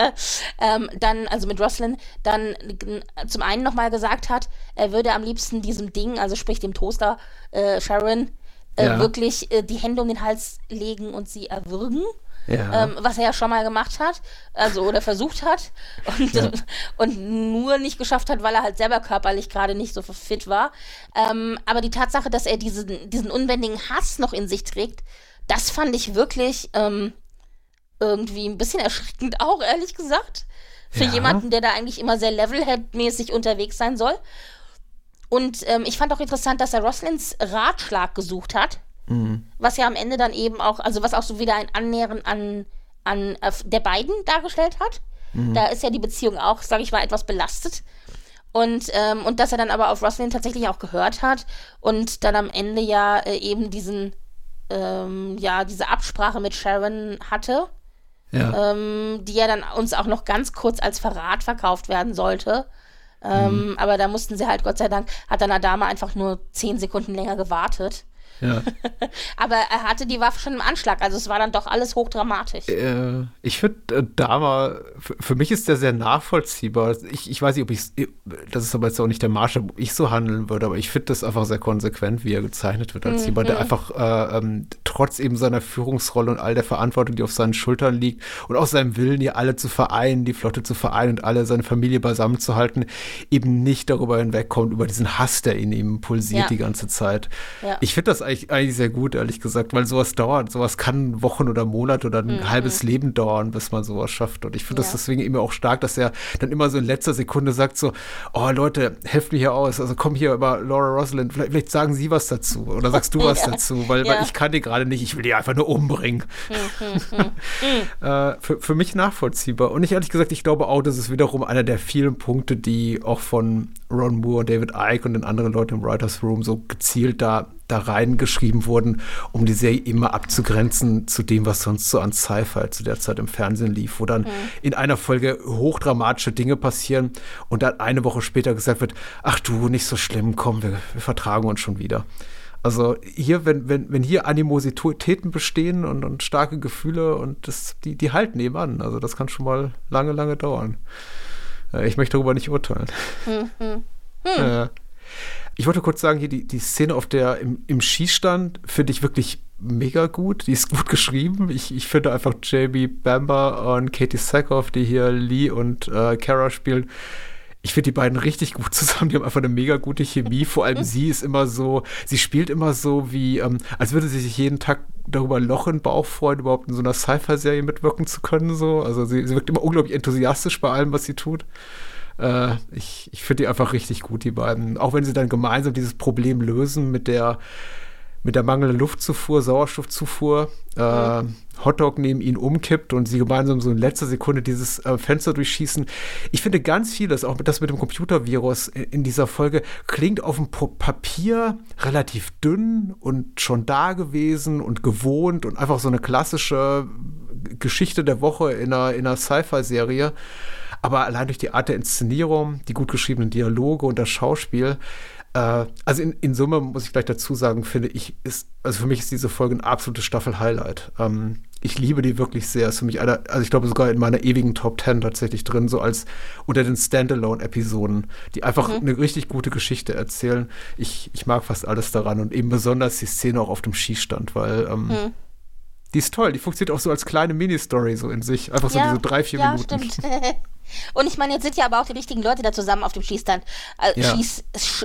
ähm, dann, also mit Roslin, dann äh, zum einen nochmal gesagt hat, er würde am liebsten diesem Ding, also sprich dem Toaster, äh, Sharon, äh, ja. wirklich äh, die Hände um den Hals legen und sie erwürgen. Ja. Ähm, was er ja schon mal gemacht hat, also oder versucht hat und, ja. und nur nicht geschafft hat, weil er halt selber körperlich gerade nicht so fit war. Ähm, aber die Tatsache, dass er diesen, diesen unbändigen Hass noch in sich trägt, das fand ich wirklich ähm, irgendwie ein bisschen erschreckend auch, ehrlich gesagt. Für ja. jemanden, der da eigentlich immer sehr levelhead-mäßig unterwegs sein soll. Und ähm, ich fand auch interessant, dass er Roslins Ratschlag gesucht hat, mhm. was ja am Ende dann eben auch, also was auch so wieder ein Annähern an, an äh, der beiden dargestellt hat. Mhm. Da ist ja die Beziehung auch, sage ich mal, etwas belastet. Und, ähm, und dass er dann aber auf Roslin tatsächlich auch gehört hat und dann am Ende ja äh, eben diesen, ähm, ja, diese Absprache mit Sharon hatte, ja. ähm, die ja dann uns auch noch ganz kurz als Verrat verkauft werden sollte. Ähm, mhm. Aber da mussten sie halt, Gott sei Dank, hat dann Adama einfach nur zehn Sekunden länger gewartet. Ja. Aber er hatte die Waffe schon im Anschlag, also es war dann doch alles hochdramatisch. Äh, ich finde, äh, Dama, für, für mich ist der sehr nachvollziehbar. Ich, ich weiß nicht, ob ich, das ist aber jetzt auch nicht der Maßstab, ob ich so handeln würde, aber ich finde das einfach sehr konsequent, wie er gezeichnet wird, als mhm. jemand, der einfach äh, ähm, trotz eben seiner Führungsrolle und all der Verantwortung, die auf seinen Schultern liegt und auch seinem Willen, hier alle zu vereinen, die Flotte zu vereinen und alle seine Familie beisammen zu halten, eben nicht darüber hinwegkommt, über diesen Hass, der in ihm pulsiert ja. die ganze Zeit. Ja. Ich finde das das eigentlich, eigentlich sehr gut, ehrlich gesagt, weil sowas dauert. Sowas kann Wochen oder Monate oder ein mhm. halbes Leben dauern, bis man sowas schafft. Und ich finde ja. das deswegen immer auch stark, dass er dann immer so in letzter Sekunde sagt so, oh Leute, helft mir hier aus. Also komm hier über Laura Roslin, vielleicht, vielleicht sagen Sie was dazu oder sagst du was ja. dazu, weil, ja. weil ich kann die gerade nicht, ich will die einfach nur umbringen. äh, für, für mich nachvollziehbar. Und ich ehrlich gesagt, ich glaube auch, das ist wiederum einer der vielen Punkte, die auch von Ron Moore, David Icke und den anderen Leuten im Writers Room so gezielt da, da reingeschrieben wurden, um die Serie immer abzugrenzen zu dem, was sonst so an Sci-Fi zu der Zeit im Fernsehen lief, wo dann mhm. in einer Folge hochdramatische Dinge passieren und dann eine Woche später gesagt wird, ach du, nicht so schlimm, komm, wir, wir vertragen uns schon wieder. Also hier, wenn, wenn, wenn hier Animositäten bestehen und, und starke Gefühle und das, die, die halten eben an. Also das kann schon mal lange, lange dauern. Ich möchte darüber nicht urteilen. Hm, hm. Hm. Äh, ich wollte kurz sagen, hier die, die Szene auf der im, im Schießstand finde ich wirklich mega gut. Die ist gut geschrieben. Ich, ich finde einfach J B Bamber und Katie Sackhoff, die hier Lee und äh, Kara spielen, ich finde die beiden richtig gut zusammen. Die haben einfach eine mega gute Chemie. Vor allem sie ist immer so, sie spielt immer so wie, ähm, als würde sie sich jeden Tag darüber ein Loch im Bauch freuen, überhaupt in so einer Sci-Fi-Serie mitwirken zu können. So. Also sie, sie wirkt immer unglaublich enthusiastisch bei allem, was sie tut. Äh, ich ich finde die einfach richtig gut, die beiden. Auch wenn sie dann gemeinsam dieses Problem lösen mit der mit der mangelnden Luftzufuhr, Sauerstoffzufuhr, äh, mhm. Hotdog neben ihnen umkippt und sie gemeinsam so in letzter Sekunde dieses äh, Fenster durchschießen. Ich finde ganz vieles, auch das mit dem Computervirus in, in dieser Folge, klingt auf dem Papier relativ dünn und schon da gewesen und gewohnt und einfach so eine klassische Geschichte der Woche in einer, in einer Sci-Fi-Serie. Aber allein durch die Art der Inszenierung, die gut geschriebenen Dialoge und das Schauspiel, äh, also in, in Summe muss ich gleich dazu sagen, finde ich, ist, also für mich ist diese Folge ein absolutes Staffel-Highlight. Ähm, ich liebe die wirklich sehr. Ist für mich einer, also ich glaube sogar in meiner ewigen Top Ten tatsächlich drin, so als unter den Standalone-Episoden, die einfach mhm. eine richtig gute Geschichte erzählen. Ich, ich mag fast alles daran und eben besonders die Szene auch auf dem Schießstand, weil ähm, mhm. die ist toll. Die funktioniert auch so als kleine Mini-Story so in sich. Einfach so ja, diese drei, vier ja, Minuten. Stimmt. Und ich meine, jetzt sind ja aber auch die richtigen Leute da zusammen auf dem Schießstand. Also ja. Schieß, sch,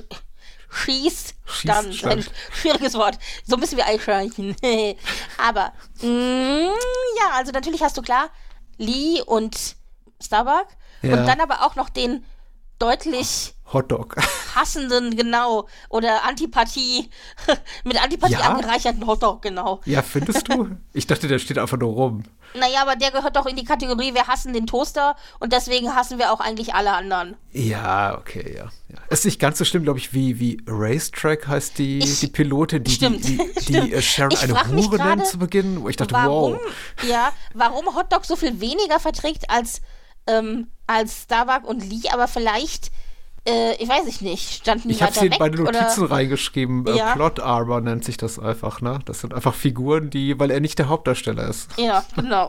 Schießstand. Schießstand. Ein schwieriges Wort. So müssen wir einschreichen. Aber, mh, ja, also natürlich hast du klar Lee und Starbuck. Ja. Und dann aber auch noch den deutlich Hotdog. hassenden, genau, oder Antipathie, mit Antipathie Ja? angereicherten Hotdog, genau. Ja, findest du? Ich dachte, der steht einfach nur rum. Naja, aber der gehört doch in die Kategorie, wir hassen den Toaster und deswegen hassen wir auch eigentlich alle anderen. Ja, okay, ja. ja. Ist nicht ganz so schlimm, glaube ich, wie, wie Racetrack heißt die, Ich- die Pilotin, die, Stimmt, die, die, stimmt. die äh, Sharon Ich eine frag mich Hure gerade, nennt zu Beginn, wo ich dachte, Warum, wow. ja, warum Hotdog so viel weniger verträgt als, ähm, als Starbuck und Lee, aber vielleicht, äh, ich weiß ich nicht, standen die Ich habe weiter sie weg, bei den Notizen oder? reingeschrieben. Äh, Ja. Plot Armor nennt sich das einfach, ne? Das sind einfach Figuren, die, weil er nicht der Hauptdarsteller ist. Ja, genau.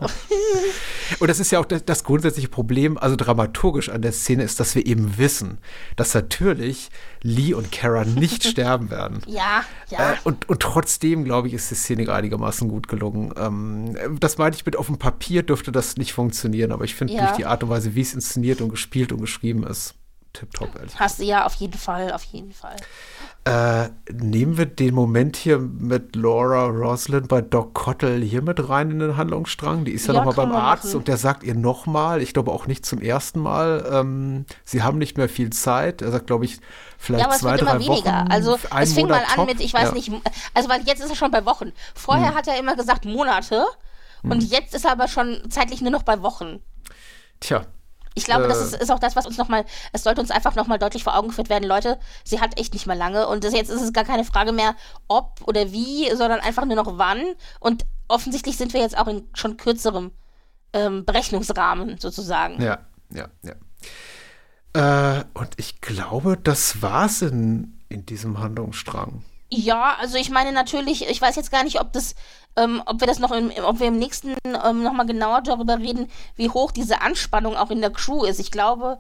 Und das ist ja auch das, das grundsätzliche Problem, also dramaturgisch an der Szene ist, dass wir eben wissen, dass natürlich Lee und Kara nicht sterben werden. Ja, ja. Äh, und, und trotzdem, glaube ich, ist die Szene einigermaßen gut gelungen. Ähm, das meinte ich mit, auf dem Papier dürfte das nicht funktionieren, aber ich finde Ja. durch die Art und Weise, wie es inszeniert und gespielt und geschrieben ist, tipptopp, ehrlich. Hast du ja auf jeden Fall, auf jeden Fall. Äh, nehmen wir den Moment hier mit Laura Roslin bei Doc Cottle hier mit rein in den Handlungsstrang? Die ist ja, Ja, nochmal kann beim man Arzt machen. und der sagt ihr nochmal, ich glaube auch nicht zum ersten Mal, ähm, sie haben nicht mehr viel Zeit. Er sagt, glaube ich, vielleicht Ja, aber es zwei, wird drei immer weniger. Wochen. Also ein es fing Monat mal an top. mit, ich weiß Ja. nicht, also weil jetzt ist er schon bei Wochen. Vorher Hm. hat er immer gesagt Monate und jetzt ist er aber schon zeitlich nur noch bei Wochen. Tja. Ich glaube, Äh. das ist, ist auch das, was uns nochmal, es sollte uns einfach nochmal deutlich vor Augen geführt werden, Leute, sie hat echt nicht mehr lange und das, jetzt ist es gar keine Frage mehr, ob oder wie, sondern einfach nur noch wann und offensichtlich sind wir jetzt auch in schon kürzerem ähm, Berechnungsrahmen sozusagen. Ja, ja, ja. Äh, und ich glaube, das war's in, in diesem Handlungsstrang. Ja, also ich meine natürlich, ich weiß jetzt gar nicht, ob das, ähm, ob wir das noch, im, ob wir im nächsten ähm, nochmal genauer darüber reden, wie hoch diese Anspannung auch in der Crew ist. Ich glaube,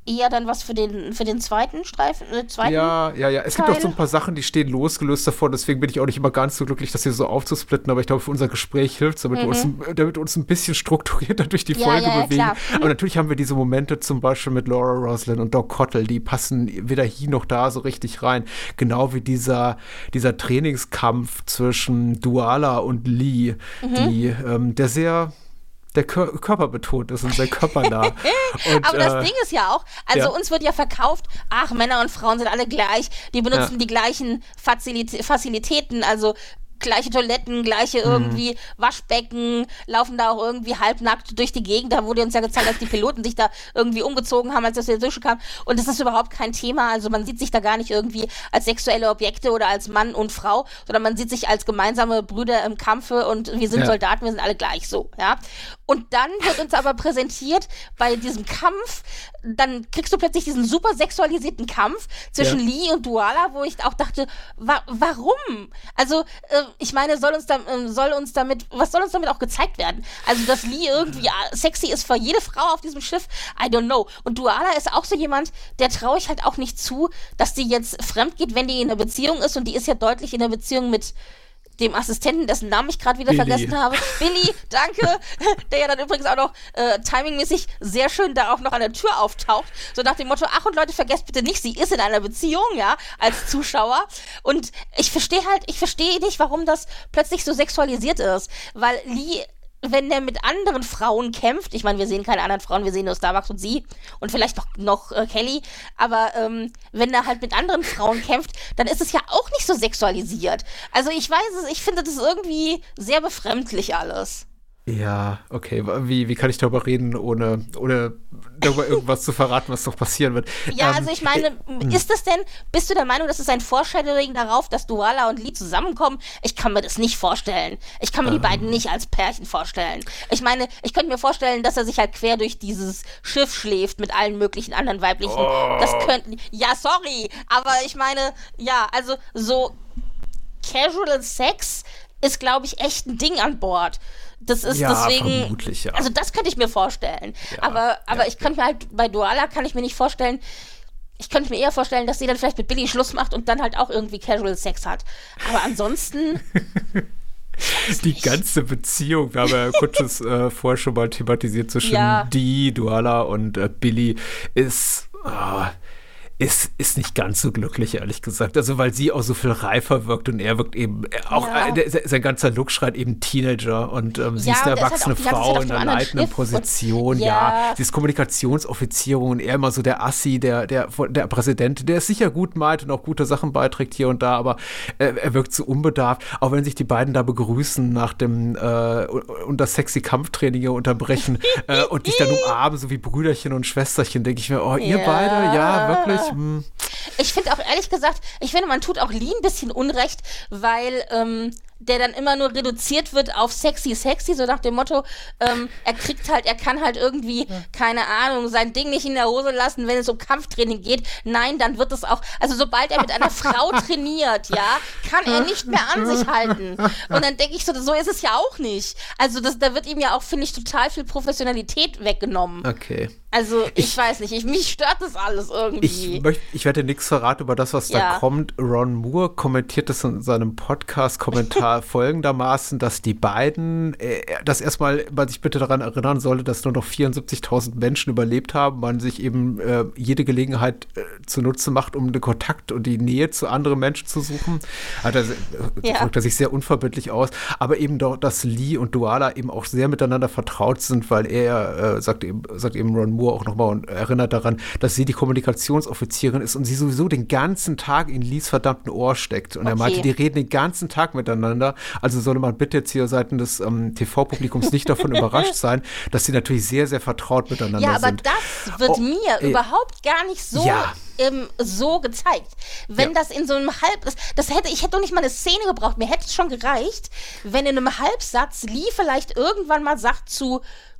eher dann was für den, für den zweiten Streifen, äh, zweiten Ja, ja, ja. Es gibt Teil. auch so ein paar Sachen, die stehen losgelöst davon, deswegen bin ich auch nicht immer ganz so glücklich, das hier so aufzusplitten, aber ich glaube, für unser Gespräch hilft es, damit, wir uns, damit wir uns ein bisschen strukturierter durch die Ja, Folge ja, ja, bewegen. klar. Mhm. Aber natürlich haben wir diese Momente zum Beispiel mit Laura Roslin und Doc Cottle, die passen weder hier noch da so richtig rein. Genau wie dieser, dieser Trainingskampf zwischen Duala und Lee, Mhm. die, ähm, der sehr der Kör- Körper betont ist und sehr körpernah. Und, Aber das äh, Ding ist ja auch, also ja. uns wird ja verkauft, ach, Männer und Frauen sind alle gleich, die benutzen Ja. die gleichen Fazilitä- Facilitäten, also gleiche Toiletten, gleiche Mhm. irgendwie Waschbecken, laufen da auch irgendwie halbnackt durch die Gegend. Da wurde uns ja gezeigt, dass die Piloten sich da irgendwie umgezogen haben, als das hier durchkam. Und das ist überhaupt kein Thema. Also man sieht sich da gar nicht irgendwie als sexuelle Objekte oder als Mann und Frau, sondern man sieht sich als gemeinsame Brüder im Kampfe und wir sind Ja. Soldaten, wir sind alle gleich so, ja. Und dann wird uns aber präsentiert bei diesem Kampf, dann kriegst du plötzlich diesen super sexualisierten Kampf zwischen Ja. Lee und Duala, wo ich auch dachte, wa warum? Also, äh, ich meine, soll uns, da, äh, soll uns damit, was soll uns damit auch gezeigt werden? Also, dass Lee irgendwie äh, sexy ist für jede Frau auf diesem Schiff, I don't know. Und Duala ist auch so jemand, der traue ich halt auch nicht zu, dass die jetzt fremd geht, wenn die in einer Beziehung ist, und die ist ja deutlich in einer Beziehung mit dem Assistenten, dessen Namen ich gerade wieder Billy. vergessen habe. Billy, danke. Der ja dann übrigens auch noch äh, timingmäßig sehr schön da auch noch an der Tür auftaucht. So nach dem Motto, ach und Leute, vergesst bitte nicht, sie ist in einer Beziehung, ja, als Zuschauer. Und ich verstehe halt, ich verstehe nicht, warum das plötzlich so sexualisiert ist. Weil Lee, wenn der mit anderen Frauen kämpft, ich meine, wir sehen keine anderen Frauen, wir sehen nur Starbucks und sie und vielleicht noch, noch äh, Kelly, aber ähm, wenn er halt mit anderen Frauen kämpft, dann ist es ja auch nicht so sexualisiert. Also ich weiß es, ich finde das irgendwie sehr befremdlich alles. Ja, okay. Wie, wie kann ich darüber reden, ohne, ohne darüber irgendwas zu verraten, was noch passieren wird? Ja, Ähm, also ich meine, ist das denn, bist du der Meinung, das ist ein Foreshadowing darauf, dass Duala und Lee zusammenkommen? Ich kann mir das nicht vorstellen. Ich kann mir die beiden nicht als Pärchen vorstellen. Ich meine, ich könnte mir vorstellen, dass er sich halt quer durch dieses Schiff schläft mit allen möglichen anderen weiblichen. Oh. Das könnten, ja, sorry, aber ich meine, ja, also so Casual Sex ist, glaube ich, echt ein Ding an Bord. Das ist Ja, deswegen, vermutlich, ja. also das könnte ich mir vorstellen. Ja, aber aber ja, ich könnte mir halt, bei Duala kann ich mir nicht vorstellen, ich könnte mir eher vorstellen, dass sie dann vielleicht mit Billy Schluss macht und dann halt auch irgendwie Casual Sex hat. Aber ansonsten, Die ganze Beziehung, wir haben ja kurz äh, vorher schon mal thematisiert, zwischen Ja. Dee, Duala und äh, Billy, ist, äh, ist, ist nicht ganz so glücklich, ehrlich gesagt. Also, weil sie auch so viel reifer wirkt und er wirkt eben, äh, auch Ja. äh, der, sein ganzer Look schreit eben Teenager und ähm, sie Ja, ist eine und er ist halt erwachsene auch die ganze Zeit Frau auf in einem einer anderen leitenden Schiff und- Position, ja. Ja. Sie ist Kommunikationsoffizierin und er immer so der Assi, der, der, der Präsident, der es sicher gut meint und auch gute Sachen beiträgt hier und da, aber äh, er wirkt so unbedarft, auch wenn sich die beiden da begrüßen nach dem äh, und das sexy Kampftraining hier unterbrechen äh, und dich dann umarmen, so wie Brüderchen und Schwesterchen, denke ich mir, oh, ihr Ja. beide, ja, wirklich, hm. ich finde auch ehrlich gesagt, ich finde, man tut auch Lee ein bisschen Unrecht, weil ähm, der dann immer nur reduziert wird auf sexy, sexy, so nach dem Motto, ähm, er kriegt halt, er kann halt irgendwie, keine Ahnung, sein Ding nicht in der Hose lassen, wenn es um Kampftraining geht. Nein, dann wird es auch, also sobald er mit einer Frau trainiert, ja, kann er nicht mehr an sich halten. Und dann denke ich so, so ist es ja auch nicht. Also das, da wird ihm ja auch, finde ich, total viel Professionalität weggenommen. Okay. Also ich, weiß nicht, ich, mich stört das alles irgendwie. Ich, möcht, ich werde nichts verraten über das, was Ja. da kommt. Ron Moore kommentiert es in seinem Podcast-Kommentar folgendermaßen, dass die beiden, äh, dass erstmal man sich bitte daran erinnern sollte, dass nur noch vierundsiebzigtausend Menschen überlebt haben, man sich eben äh, jede Gelegenheit äh, zunutze macht, um den Kontakt und die Nähe zu anderen Menschen zu suchen. Hat er, äh, Ja. drückt er sich sehr unverbindlich aus, aber eben doch, dass Lee und Duala eben auch sehr miteinander vertraut sind, weil er, äh, sagt, eben, sagt eben Ron Moore auch nochmal und erinnert daran, dass sie die Kommunikationsoffizierin ist und sie sowieso den ganzen Tag in Lees verdammten Ohr steckt. Und er Okay. meinte, die reden den ganzen Tag miteinander. Also solle man bitte jetzt hier seitens des ähm, T V-Publikums nicht davon überrascht sein, dass sie natürlich sehr, sehr vertraut miteinander Ja, aber sind. das wird Oh, mir äh, überhaupt gar nicht so ja. ähm, so gezeigt. Wenn Ja. das in so einem Halb... Das, das hätte, ich hätte doch nicht mal eine Szene gebraucht. Mir hätte es schon gereicht, wenn in einem Halbsatz Lee vielleicht irgendwann mal sagt zu...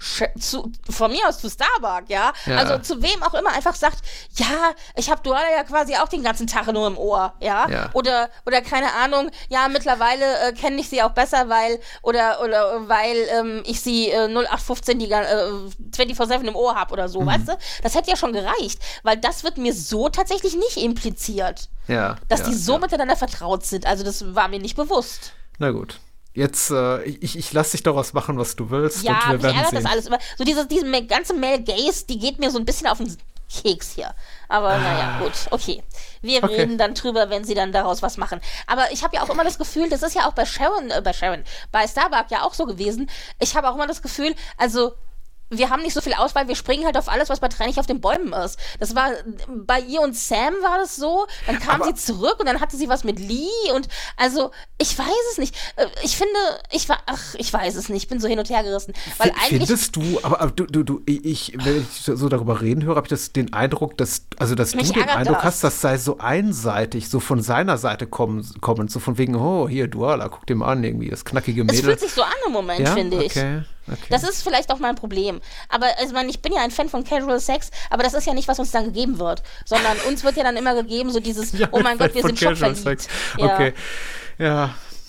zu von mir aus zu Starbuck, ja? Ja. Also zu wem auch immer einfach sagt, ja, ich habe Duala ja quasi auch den ganzen Tag nur im Ohr, ja? Ja. Oder, oder keine Ahnung, ja, mittlerweile äh, kenne ich sie auch besser, weil, oder, oder weil ähm, ich sie äh, null acht fünfzehn die äh, vierundzwanzig sieben im Ohr habe oder so, Mhm. weißt du? Das hätte ja schon gereicht, weil das wird mir so tatsächlich nicht impliziert, Ja. dass ja, die so ja. miteinander vertraut sind. Also das war mir nicht bewusst. Na gut. Jetzt, äh, ich, ich lass dich daraus machen, was du willst. Ja, und wir mich werden ärgert sehen. das alles immer. So diese, diese me- ganze Male Gaze, die geht mir so ein bisschen auf den Keks hier. Aber Ah. naja, gut, okay. Wir Okay. reden dann drüber, wenn sie dann daraus was machen. Aber ich habe ja auch immer das Gefühl, das ist ja auch bei Sharon, äh, bei Sharon, bei Starbuck ja auch so gewesen. Ich habe auch immer das Gefühl, also wir haben nicht so viel Auswahl, wir springen halt auf alles, was bei drei nicht auf den Bäumen ist. Das war, bei ihr und Sam war das so, dann kam Aber- sie zurück und dann hatte sie was mit Lee und also, ich weiß es nicht. Äh, Ich finde, ich war, ach, ich weiß es nicht, ich bin so hin und her gerissen. Weil F- eigentlich, Findest du, aber, aber du, du, du, ich, wenn ich so darüber reden höre, habe ich das, den Eindruck, dass, also dass du Mich den ärgert Eindruck das. hast, das sei so einseitig, so von seiner Seite kommen, kommend, so von wegen, oh, hier, Duala, guck dir mal an, irgendwie, das knackige es Mädel. fühlt sich so an im Moment, ja? finde ich. Okay, okay. Das ist vielleicht auch mein Problem. Aber also, ich meine, ich bin ja ein Fan von Casual Sex, aber das ist ja nicht, was uns dann gegeben wird. Sondern uns wird ja dann immer gegeben, so dieses, Ja, oh mein Gott, wir von sind schon Casual verliebt. Sex. Ja. Okay, ja.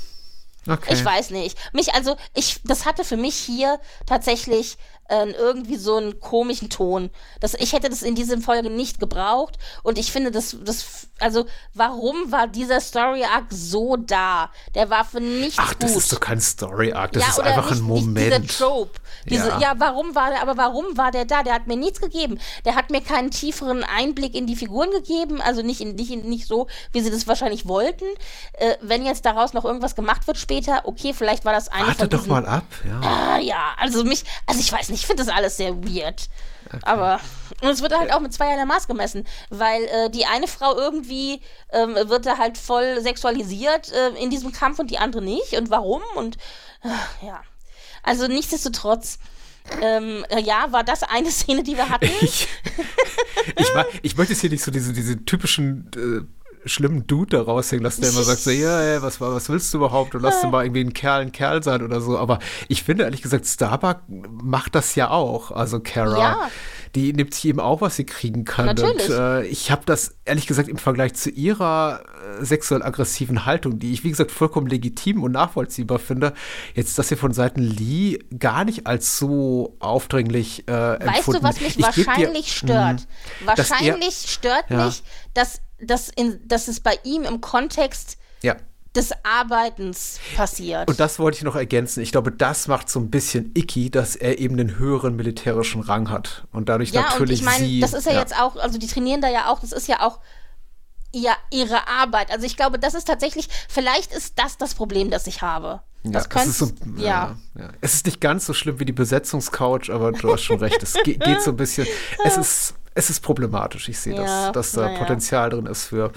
Okay. Ich weiß nicht. Mich, also, ich, das hatte für mich hier tatsächlich äh, irgendwie so einen komischen Ton. Das, ich hätte das in dieser Folge nicht gebraucht und ich finde, das, das, also, warum war dieser Story-Arc so da? Der war für nichts Ach, das gut. ist so kein Story-Arc, das ja, ist oder einfach nicht, ein nicht Moment. dieser Trope. Diese, Ja. ja. warum war der, aber warum war der da? Der hat mir nichts gegeben. Der hat mir keinen tieferen Einblick in die Figuren gegeben, also nicht, in, nicht, in, nicht so, wie sie das wahrscheinlich wollten. Äh, wenn jetzt daraus noch irgendwas gemacht wird später, okay, vielleicht war das eine Warte von doch diesen, mal ab, ja. Ah, ja, also mich, also ich weiß nicht, ich finde das alles sehr weird. Aber, und es wird halt auch mit zweierlei Maß gemessen, weil äh, die eine Frau irgendwie ähm, wird da halt voll sexualisiert äh, in diesem Kampf und die andere nicht. Und warum? Und äh, ja, also nichtsdestotrotz, ähm, äh, ja, war das eine Szene, die wir hatten. Ich, ich, war, ich möchte jetzt hier nicht so diese, diese typischen äh, schlimmen Dude da raushängen lassen, der immer sagt so, ja, ey, was, war- was willst du überhaupt? Du lass dir mal irgendwie ein Kerl ein Kerl sein oder so. Aber ich finde, ehrlich gesagt, Starbuck macht das ja auch. Also Kara, Ja. die nimmt sich eben auch, was sie kriegen kann. Natürlich. Und äh, ich habe das, ehrlich gesagt, im Vergleich zu ihrer äh, sexuell aggressiven Haltung, die ich, wie gesagt, vollkommen legitim und nachvollziehbar finde, jetzt das hier von Seiten Lee gar nicht als so aufdringlich äh, empfunden. Weißt du, was mich Ich geb dir- wahrscheinlich stört? mh, dass er- Wahrscheinlich stört Ja. mich, dass, dass, in, dass es bei ihm im Kontext Ja. des Arbeitens passiert. Und das wollte ich noch ergänzen. Ich glaube, das macht so ein bisschen icky, dass er eben den höheren militärischen Rang hat. Und dadurch ja, natürlich und ich meine, sie... das ist ja, jetzt auch, also die trainieren da ja auch, das ist ja auch ja, ihre Arbeit. Also ich glaube, das ist tatsächlich, vielleicht ist das das Problem, das ich habe. Ja, Das es könnte, ist so, ja. ja, ja. Es ist nicht ganz so schlimm wie die Besetzungscouch, aber du hast schon recht. Es ge geht so ein bisschen. Es ist, es ist problematisch. Ich sehe Ja, das, dass da naja. Potenzial drin ist für.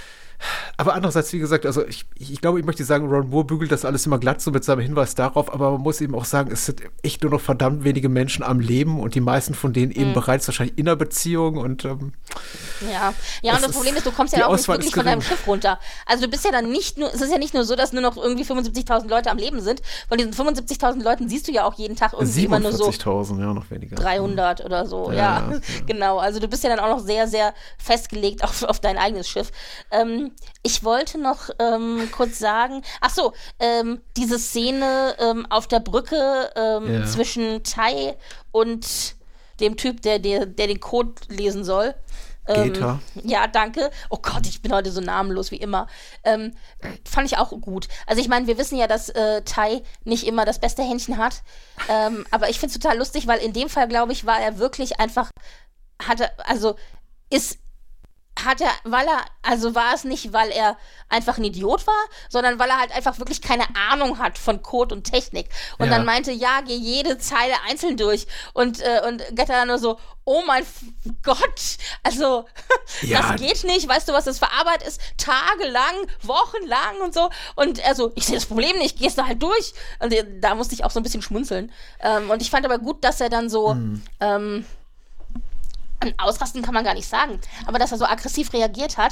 Aber andererseits, wie gesagt, also ich, ich glaube, ich möchte sagen, Ron Moore bügelt das alles immer glatt so mit seinem Hinweis darauf, aber man muss eben auch sagen, es sind echt nur noch verdammt wenige Menschen am Leben und die meisten von denen eben Mhm. bereits wahrscheinlich in einer Beziehung und ähm, Ja, ja, und Das das Problem ist- ist, du kommst die ja auch nicht Auswahl wirklich ist von deinem gering. Schiff runter. Also du bist ja dann nicht nur, es ist ja nicht nur so, dass nur noch irgendwie fünfundsiebzigtausend Leute am Leben sind. Von diesen fünfundsiebzigtausend Leuten siehst du ja auch jeden Tag irgendwie immer nur so siebenundvierzigtausend, ja, noch weniger. dreihundert oder so, Ja, ja, ja, ja. genau. Also du bist ja dann auch noch sehr, sehr festgelegt auf, auf dein eigenes Schiff. Ähm, ich wollte noch ähm, kurz sagen, ach so, ähm, diese Szene ähm, auf der Brücke ähm, Ja. zwischen Tai und dem Typ, der, der, der den Code lesen soll. Ähm, Gator. ja, danke. Oh Gott, ich bin heute so namenlos wie immer. Ähm, fand ich auch gut. Also ich meine, wir wissen ja, dass äh, Tai nicht immer das beste Händchen hat. Ähm, aber ich finde es total lustig, weil in dem Fall, glaube ich, war er wirklich einfach, hatte, also ist hat er, weil er, also war es nicht, weil er einfach ein Idiot war, sondern weil er halt einfach wirklich keine Ahnung hat von Code und Technik. Und Ja. dann meinte, ja, geh jede Zeile einzeln durch. Und, äh, und Getter dann nur so, oh mein F- Gott, also, Ja. das geht nicht, weißt du, was das für Arbeit ist? Tagelang, wochenlang und so. Und er so, ich sehe das Problem nicht, gehst du halt durch. Und äh, da musste ich auch so ein bisschen schmunzeln. Ähm, und ich fand aber gut, dass er dann so, Hm. ähm, Ausrasten kann man gar nicht sagen, aber dass er so aggressiv reagiert hat,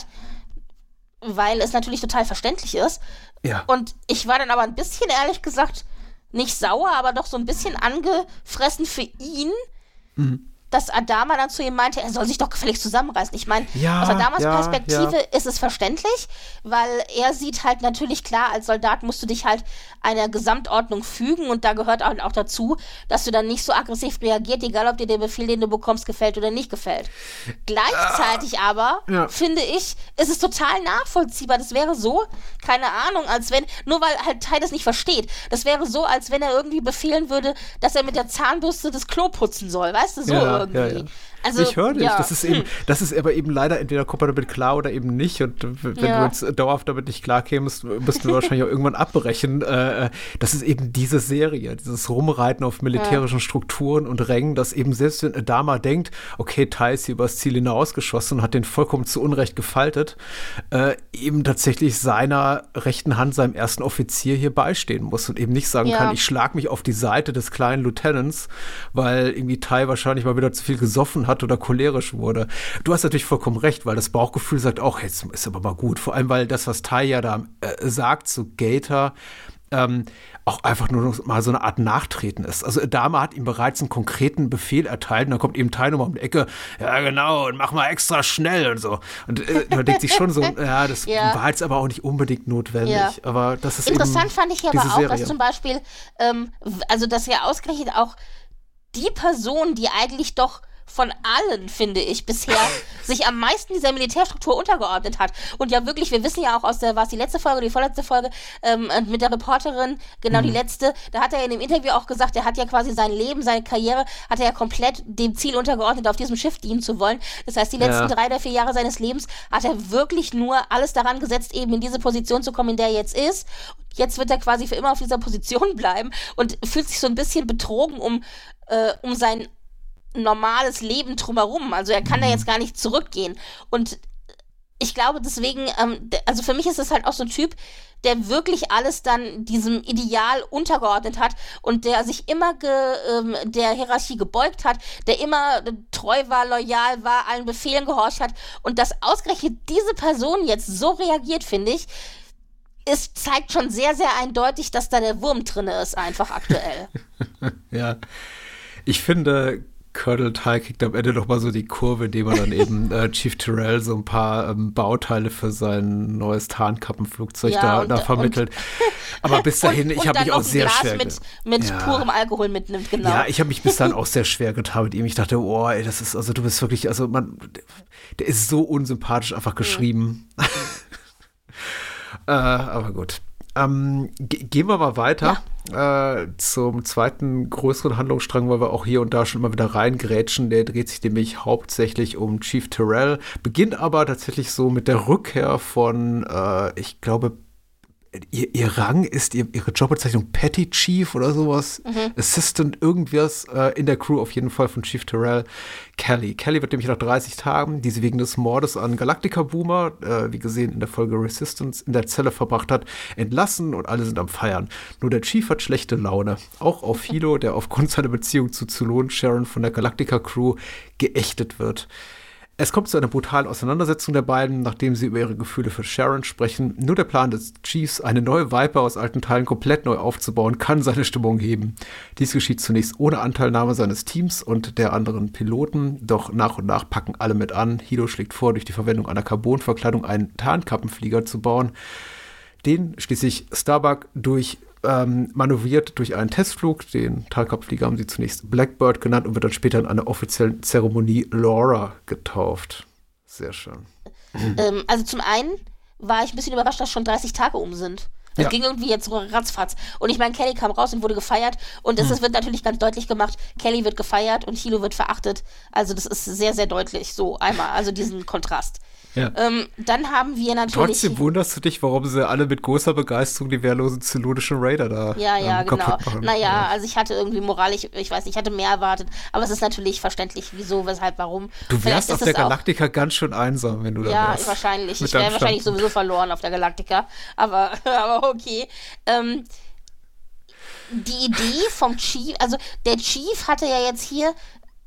weil es natürlich total verständlich ist. Ja. Und ich war dann aber ein bisschen, ehrlich gesagt, nicht sauer, aber doch so ein bisschen angefressen für ihn, mhm. dass Adama dann zu ihm meinte, er soll sich doch gefälligst zusammenreißen. Ich meine, ja, aus Adamas ja, Perspektive ja. ist es verständlich, weil er sieht halt natürlich, klar, als Soldat musst du dich halt einer Gesamtordnung fügen und da gehört auch, auch dazu, dass du dann nicht so aggressiv reagiert, egal ob dir der Befehl, den du bekommst, gefällt oder nicht gefällt. Gleichzeitig ah, aber, ja. finde ich, ist es total nachvollziehbar. Das wäre so, keine Ahnung, als wenn, nur weil halt Tai das nicht versteht, das wäre so, als wenn er irgendwie befehlen würde, dass er mit der Zahnbürste das Klo putzen soll, weißt du, so ja. irgendwie. Ja, ja. Also, ich höre dich. ja. Das ist eben, das ist aber eben leider, entweder kommt man damit klar oder eben nicht. Und wenn ja. du jetzt dauerhaft damit nicht klar kämst, müssten wir wahrscheinlich auch irgendwann abbrechen. Äh, das ist eben diese Serie, dieses Rumreiten auf militärischen ja. Strukturen und Rängen, dass eben selbst wenn Adama denkt, okay, Tai ist hier übers Ziel hinausgeschossen und hat den vollkommen zu Unrecht gefaltet, äh, eben tatsächlich seiner rechten Hand, seinem ersten Offizier hier beistehen muss und eben nicht sagen ja. kann, ich schlag mich auf die Seite des kleinen Lieutenants, weil irgendwie Tai wahrscheinlich mal wieder zu viel gesoffen hat oder cholerisch wurde. Du hast natürlich vollkommen recht, weil das Bauchgefühl sagt auch, jetzt ist aber mal gut. Vor allem, weil das, was Tai ja da äh, sagt zu Gator, ähm, auch einfach nur noch mal so eine Art Nachtreten ist. Also Adama hat ihm bereits einen konkreten Befehl erteilt und dann kommt eben Tai nochmal um die Ecke, ja genau, und mach mal extra schnell und so. Und äh, man denkt sich schon so, ja, das ja. war jetzt aber auch nicht unbedingt notwendig. Ja. Aber das ist Interessant eben fand ich aber auch, Serie. dass zum Beispiel, ähm, also dass ja ausgerechnet auch die Person, die eigentlich doch von allen, finde ich, bisher sich am meisten dieser Militärstruktur untergeordnet hat. Und ja wirklich, wir wissen ja auch aus der, war es die letzte Folge, die vorletzte Folge, ähm, mit der Reporterin, genau mhm. die letzte, da hat er in dem Interview auch gesagt, er hat ja quasi sein Leben, seine Karriere, hat er ja komplett dem Ziel untergeordnet, auf diesem Schiff dienen zu wollen. Das heißt, die letzten ja. drei oder vier Jahre seines Lebens hat er wirklich nur alles daran gesetzt, eben in diese Position zu kommen, in der er jetzt ist. Jetzt wird er quasi für immer auf dieser Position bleiben und fühlt sich so ein bisschen betrogen um, äh, um sein normales Leben drumherum. Also er kann da jetzt gar nicht zurückgehen. Und ich glaube deswegen, ähm, also für mich ist es halt auch so ein Typ, der wirklich alles dann diesem Ideal untergeordnet hat und der sich immer ge, ähm, der Hierarchie gebeugt hat, der immer treu war, loyal war, allen Befehlen gehorcht hat. Und dass ausgerechnet diese Person jetzt so reagiert, finde ich, es zeigt schon sehr, sehr eindeutig, dass da der Wurm drin ist, einfach aktuell. Ja, ich finde, Colonel Tai kriegt am Ende noch mal so die Kurve, indem er dann eben äh, Chief Tyrell so ein paar ähm, Bauteile für sein neues Tarnkappenflugzeug ja, da, und, da vermittelt. Und, Aber bis dahin, und, ich habe mich auch sehr Glas schwer mit, mit ja. purem Alkohol mitnimmt, genau. Ja, ich habe mich bis dann auch sehr schwer getan mit ihm. Ich dachte, oh, ey, das ist, also du bist wirklich, also man, der ist so unsympathisch einfach geschrieben. Mhm. äh, aber gut. Ähm, ge- gehen wir mal weiter ja. äh, zum zweiten größeren Handlungsstrang, weil wir auch hier und da schon mal wieder reingrätschen. Der dreht sich nämlich hauptsächlich um Chief Tyrell, beginnt aber tatsächlich so mit der Rückkehr von, äh, ich glaube, Ihr, ihr Rang ist, ihr, ihre Jobbezeichnung Petty Chief oder sowas, mhm. Assistant, irgendwas äh, in der Crew auf jeden Fall von Chief Tyrell, Kelly. Kelly wird nämlich nach dreißig Tagen, die sie wegen des Mordes an Galactica Boomer, äh, wie gesehen in der Folge Resistance, in der Zelle verbracht hat, entlassen und alle sind am Feiern. Nur der Chief hat schlechte Laune. Auch auf Hilo, der aufgrund seiner Beziehung zu Zulon Sharon von der Galactica Crew geächtet wird. Es kommt zu einer brutalen Auseinandersetzung der beiden, nachdem sie über ihre Gefühle für Sharon sprechen. Nur der Plan des Chiefs, eine neue Viper aus alten Teilen komplett neu aufzubauen, kann seine Stimmung heben. Dies geschieht zunächst ohne Anteilnahme seines Teams und der anderen Piloten, doch nach und nach packen alle mit an. Hilo schlägt vor, durch die Verwendung einer Carbonverkleidung einen Tarnkappenflieger zu bauen. Den schließlich Starbuck durch Ähm, manövriert durch einen Testflug. Den Tarnkappenflieger haben sie zunächst Blackbird genannt und wird dann später in einer offiziellen Zeremonie Laura getauft. Sehr schön. Ähm, also zum einen war ich ein bisschen überrascht, dass schon dreißig Tage um sind. Das ja. ging irgendwie jetzt ratzfatz. Und ich meine, Kelly kam raus und wurde gefeiert. Und es hm. wird natürlich ganz deutlich gemacht, Kelly wird gefeiert und Hilo wird verachtet. Also das ist sehr, sehr deutlich so einmal. Also diesen Kontrast. Ja. Ähm, dann haben wir natürlich... Trotzdem wunderst du dich, warum sie alle mit großer Begeisterung die wehrlosen zylonischen Raider da ja, ja, ähm, kaputt genau. machen. Naja, ja. also ich hatte irgendwie moralisch, ich weiß nicht, ich hatte mehr erwartet. Aber es ist natürlich verständlich, wieso, weshalb, warum. Du wärst auf der Galactica ganz schön einsam, wenn du da ja, wärst. Ja, wahrscheinlich. Ich wäre wahrscheinlich sowieso verloren auf der Galactica. Aber, aber okay. Ähm, die Idee vom Chief, also der Chief hatte ja jetzt hier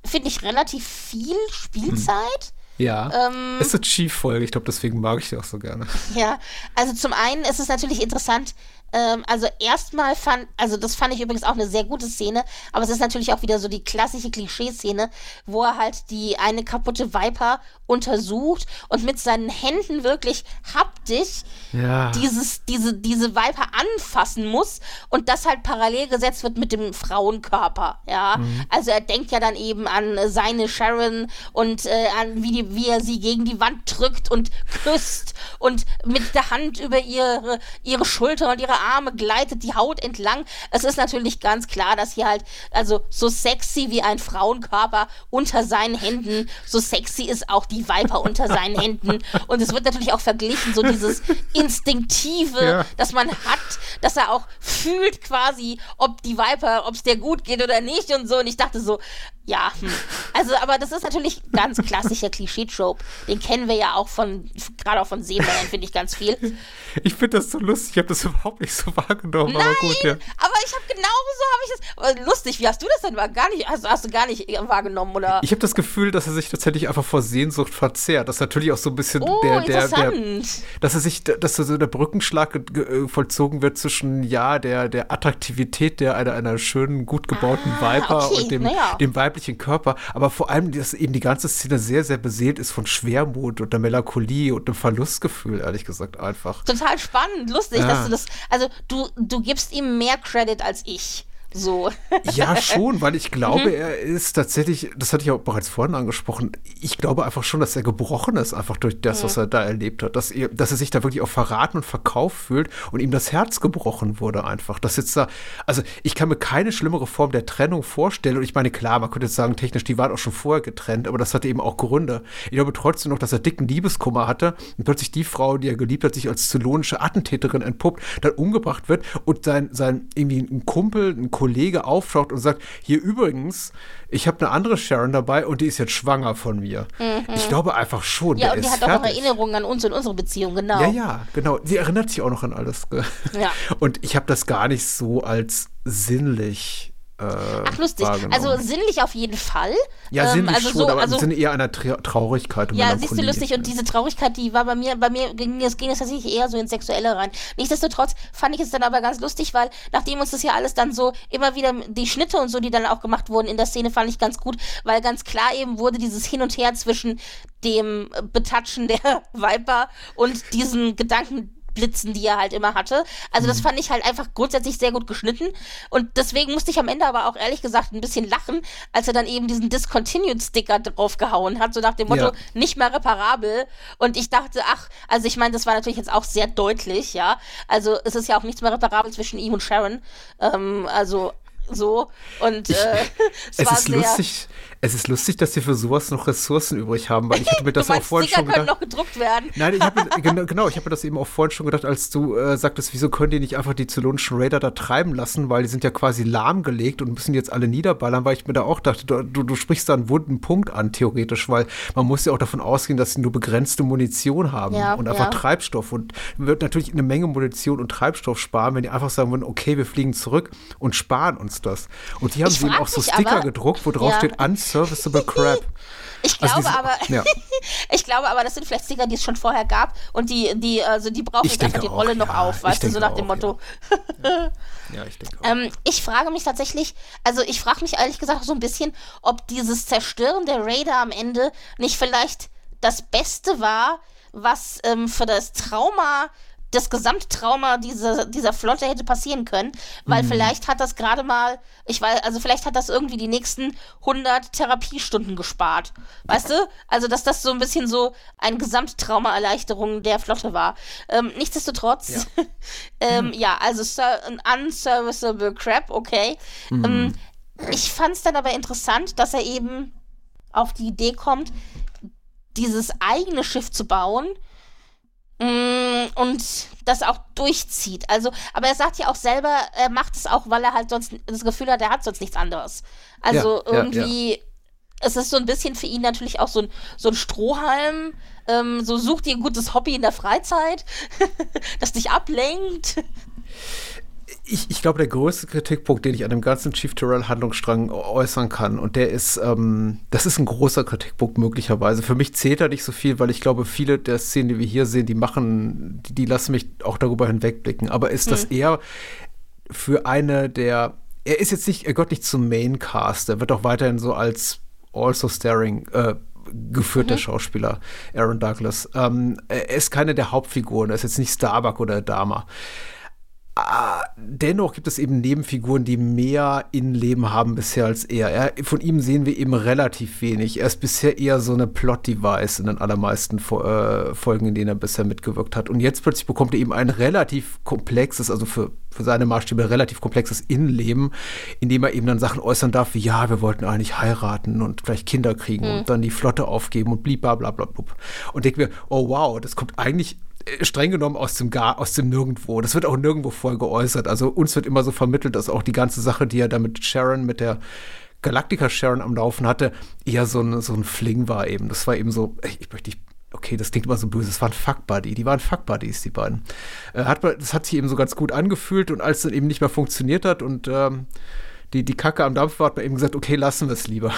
finde ich, relativ viel Spielzeit. Ja, Ähm, es ist eine Chief-Folge, ich glaube, deswegen mag ich die auch so gerne. Ja, also zum einen ist es natürlich interessant, ähm, also erstmal fand, also das fand ich übrigens auch eine sehr gute Szene, aber es ist natürlich auch wieder so die klassische Klischee-Szene, wo er halt die eine kaputte Viper untersucht und mit seinen Händen wirklich haptisch Ja. dieses, diese, diese Viper anfassen muss und das halt parallel gesetzt wird mit dem Frauenkörper, ja. Mhm. Also er denkt ja dann eben an äh, seine Sharon und äh, an wie, die, wie er sie gegen die Wand drückt und küsst und mit der Hand über ihre, ihre Schulter und ihre Arme gleitet die Haut entlang. Es ist natürlich ganz klar, dass hier halt, also so sexy wie ein Frauenkörper unter seinen Händen, so sexy ist auch die Viper unter seinen Händen. Und es wird natürlich auch verglichen, so dieses Instinktive, Ja. das man hat, dass er auch fühlt quasi, ob die Viper, ob es der gut geht oder nicht und so. Und ich dachte so, ja, hm. also, aber das ist natürlich ganz klassischer Klischee-Trope. Den kennen wir ja auch von, gerade auch von Seemännern, finde ich ganz viel. Ich finde das so lustig, ich habe das überhaupt nicht so wahrgenommen, aber gut, ja. Aber ich habe genau so habe ich das. Aber lustig, wie hast du das denn? War gar nicht, hast, hast du gar nicht wahrgenommen, oder? Ich habe das Gefühl, dass er sich tatsächlich einfach vor Sehnsucht verzehrt. Das ist natürlich auch so ein bisschen Oh, der, der, der, interessant. dass er sich, dass so der Brückenschlag ge- ge- vollzogen wird zwischen, ja, der, der Attraktivität der einer, einer schönen, gut gebauten Ah, Viper okay, und dem, na ja. dem weiblichen Körper, aber vor allem, dass eben die ganze Szene sehr, sehr beseelt ist von Schwermut und der Melancholie und dem Verlustgefühl, ehrlich gesagt, einfach. Total spannend, lustig, Ja. dass du das. Also du, du gibst ihm mehr Credit als ich. So. Ja, schon, weil ich glaube, Mhm. er ist tatsächlich, das hatte ich auch bereits vorhin angesprochen, ich glaube einfach schon, dass er gebrochen ist, einfach durch das, Mhm. was er da erlebt hat. Dass er, dass er sich da wirklich auch verraten und verkauft fühlt und ihm das Herz gebrochen wurde einfach. Dass jetzt da, also ich kann mir keine schlimmere Form der Trennung vorstellen. Und ich meine, klar, man könnte jetzt sagen, technisch, die waren auch schon vorher getrennt, aber das hatte eben auch Gründe. Ich glaube trotzdem noch, dass er dicken Liebeskummer hatte und plötzlich die Frau, die er geliebt hat, sich als zylonische Attentäterin entpuppt, dann umgebracht wird und sein, sein irgendwie ein Kumpel, ein Kollege auftaucht und sagt, hier übrigens, ich habe eine andere Sharon dabei und die ist jetzt schwanger von mir. Ich glaube einfach schon, Ja, der und die ist hat auch noch fertig. Erinnerungen an uns und unsere Beziehung, genau. Ja, ja, genau. Sie erinnert sich auch noch an alles. Ja. Und ich habe das gar nicht so als sinnlich äh, Ach, lustig. wahrgenommen. Also sinnlich auf jeden Fall. ja, Ähm, sinnlich also schon, so, aber also, im Sinne eher einer Tra- Traurigkeit und ja, Melancholie. siehst du, lustig. Und diese Traurigkeit, die war bei mir, bei mir ging es, ging es tatsächlich eher so ins Sexuelle rein. Nichtsdestotrotz fand ich es dann aber ganz lustig, weil nachdem uns das ja alles dann so immer wieder, die Schnitte und so, die dann auch gemacht wurden in der Szene, fand ich ganz gut, weil ganz klar eben wurde dieses Hin und Her zwischen dem Betatschen der Viper und diesen Gedanken Blitzen, die er halt immer hatte. Also das fand ich halt einfach grundsätzlich sehr gut geschnitten und deswegen musste ich am Ende aber auch ehrlich gesagt ein bisschen lachen, als er dann eben diesen Discontinued-Sticker draufgehauen hat, so nach dem Motto, Ja. nicht mehr reparabel und ich dachte, ach, also ich meine, das war natürlich jetzt auch sehr deutlich, ja, also es ist ja auch nichts mehr reparabel zwischen ihm und Sharon, ähm, also so und äh, es, Es war ist sehr... lustig, es ist lustig, dass sie für sowas noch Ressourcen übrig haben, weil ich hatte mir das du auch meinst, vorhin Sticker schon können gedacht. noch gedruckt werden. Nein, ich habe genau, genau, ich habe mir das eben auch vorhin schon gedacht, als du äh, sagtest, wieso können die nicht einfach die zylonischen Raider da treiben lassen, weil die sind ja quasi lahmgelegt und müssen jetzt alle niederballern, weil ich mir da auch dachte, du, du, du sprichst da einen wunden Punkt an, theoretisch, weil man muss ja auch davon ausgehen, dass sie nur begrenzte Munition haben Ja, und einfach ja. Treibstoff und wird natürlich eine Menge Munition und Treibstoff sparen, wenn die einfach sagen würden, okay, wir fliegen zurück und sparen uns das. Und die haben Ich sie eben frag auch so mich Sticker aber- gedruckt, wo drauf Ja. steht Unserviceable Crap. Ich Also glaube diese- aber, ja. ich glaube aber, das sind vielleicht Sticker, die es schon vorher gab und die, die, also die brauchen Ich jetzt einfach denke die Rolle auch, noch ja. auf, Ich weißt du, so denke nach dem auch, Motto. Ja, ich denke auch. Ähm, ich frage mich tatsächlich, also ich frage mich ehrlich gesagt so ein bisschen, ob dieses Zerstören der Raider am Ende nicht vielleicht das Beste war, was ähm, für das Trauma, das Gesamttrauma dieser, dieser Flotte hätte passieren können, weil vielleicht hat das gerade mal, ich weiß, also vielleicht hat das irgendwie die nächsten hundert Therapiestunden gespart, weißt du? Also dass das so ein bisschen so eine Gesamttraumaerleichterung der Flotte war. Ähm, nichtsdestotrotz, ja, ähm, ja also ser- ein unserviceable Crap, okay. Ähm, ich fand es dann aber interessant, dass er eben auf die Idee kommt, dieses eigene Schiff zu bauen, und das auch durchzieht. Also, aber er sagt ja auch selber, er macht es auch, weil er halt sonst das Gefühl hat, er hat sonst nichts anderes. Also Ja, ja, irgendwie, ja. es ist so ein bisschen für ihn natürlich auch so ein, so ein Strohhalm. Ähm, so such dir ein gutes Hobby in der Freizeit, das dich ablenkt. ich, ich glaube, der größte Kritikpunkt, den ich an dem ganzen Chief Tyrell-Handlungsstrang äußern kann, und der ist, ähm, das ist ein großer Kritikpunkt möglicherweise. Für mich zählt er nicht so viel, weil ich glaube, viele der Szenen, die wir hier sehen, die machen, die, die lassen mich auch darüber hinwegblicken. Aber ist hm. das eher für eine der, er ist jetzt nicht, er gehört nicht zum Maincast, er wird auch weiterhin so als also starring äh, geführt, mhm. der Schauspieler Aaron Douglas. Ähm, er ist keine der Hauptfiguren, er ist jetzt nicht Starbuck oder Dahmer. Ah, dennoch gibt es eben Nebenfiguren, die mehr Innenleben haben bisher als er. er. Von ihm sehen wir eben relativ wenig. Er ist bisher eher so eine Plot-Device in den allermeisten äh, Folgen, in denen er bisher mitgewirkt hat. Und jetzt plötzlich bekommt er eben ein relativ komplexes, also für, für seine Maßstäbe relativ komplexes Innenleben, in dem er eben dann Sachen äußern darf, wie ja, wir wollten eigentlich heiraten und vielleicht Kinder kriegen mhm. und dann die Flotte aufgeben und blieb, bla bla bla bla. Und denke mir, oh wow, das kommt eigentlich streng genommen aus dem Gar, aus dem Nirgendwo. Das wird auch nirgendwo vorher geäußert. Also uns wird immer so vermittelt, dass auch die ganze Sache, die er da mit Sharon, mit der Galactica Sharon am Laufen hatte, eher so ein, so ein Fling war eben. Das war eben so, ich, ich möchte nicht, okay, das klingt immer so böse, es waren Fuck-Buddy, die waren Fuck-Buddies, die beiden. Äh, hat, das hat sich eben so ganz gut angefühlt und als es dann eben nicht mehr funktioniert hat und ähm, die, die Kacke am Dampf war, hat man eben gesagt, okay, lassen wir es lieber.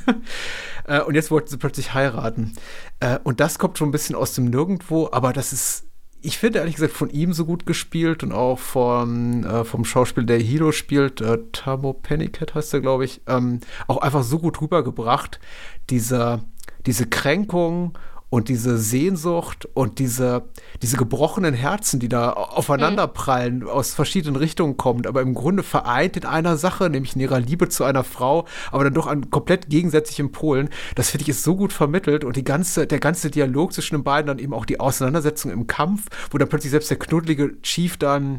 äh, und jetzt wollten sie plötzlich heiraten. Äh, und das kommt schon ein bisschen aus dem Nirgendwo, aber das ist, ich finde ehrlich gesagt, von ihm so gut gespielt und auch vom, äh, vom Schauspieler, der Hilo spielt, äh, Tamo Pennycat heißt er, glaube ich, ähm, auch einfach so gut rübergebracht, diese, diese Kränkung und diese Sehnsucht und diese, diese gebrochenen Herzen, die da aufeinanderprallen, mhm. aus verschiedenen Richtungen kommt, aber im Grunde vereint in einer Sache, nämlich in ihrer Liebe zu einer Frau, aber dann doch an komplett gegensätzlichen Polen. Das finde ich ist so gut vermittelt und die ganze, der ganze Dialog zwischen den beiden, dann eben auch die Auseinandersetzung im Kampf, wo dann plötzlich selbst der knuddelige Chief dann,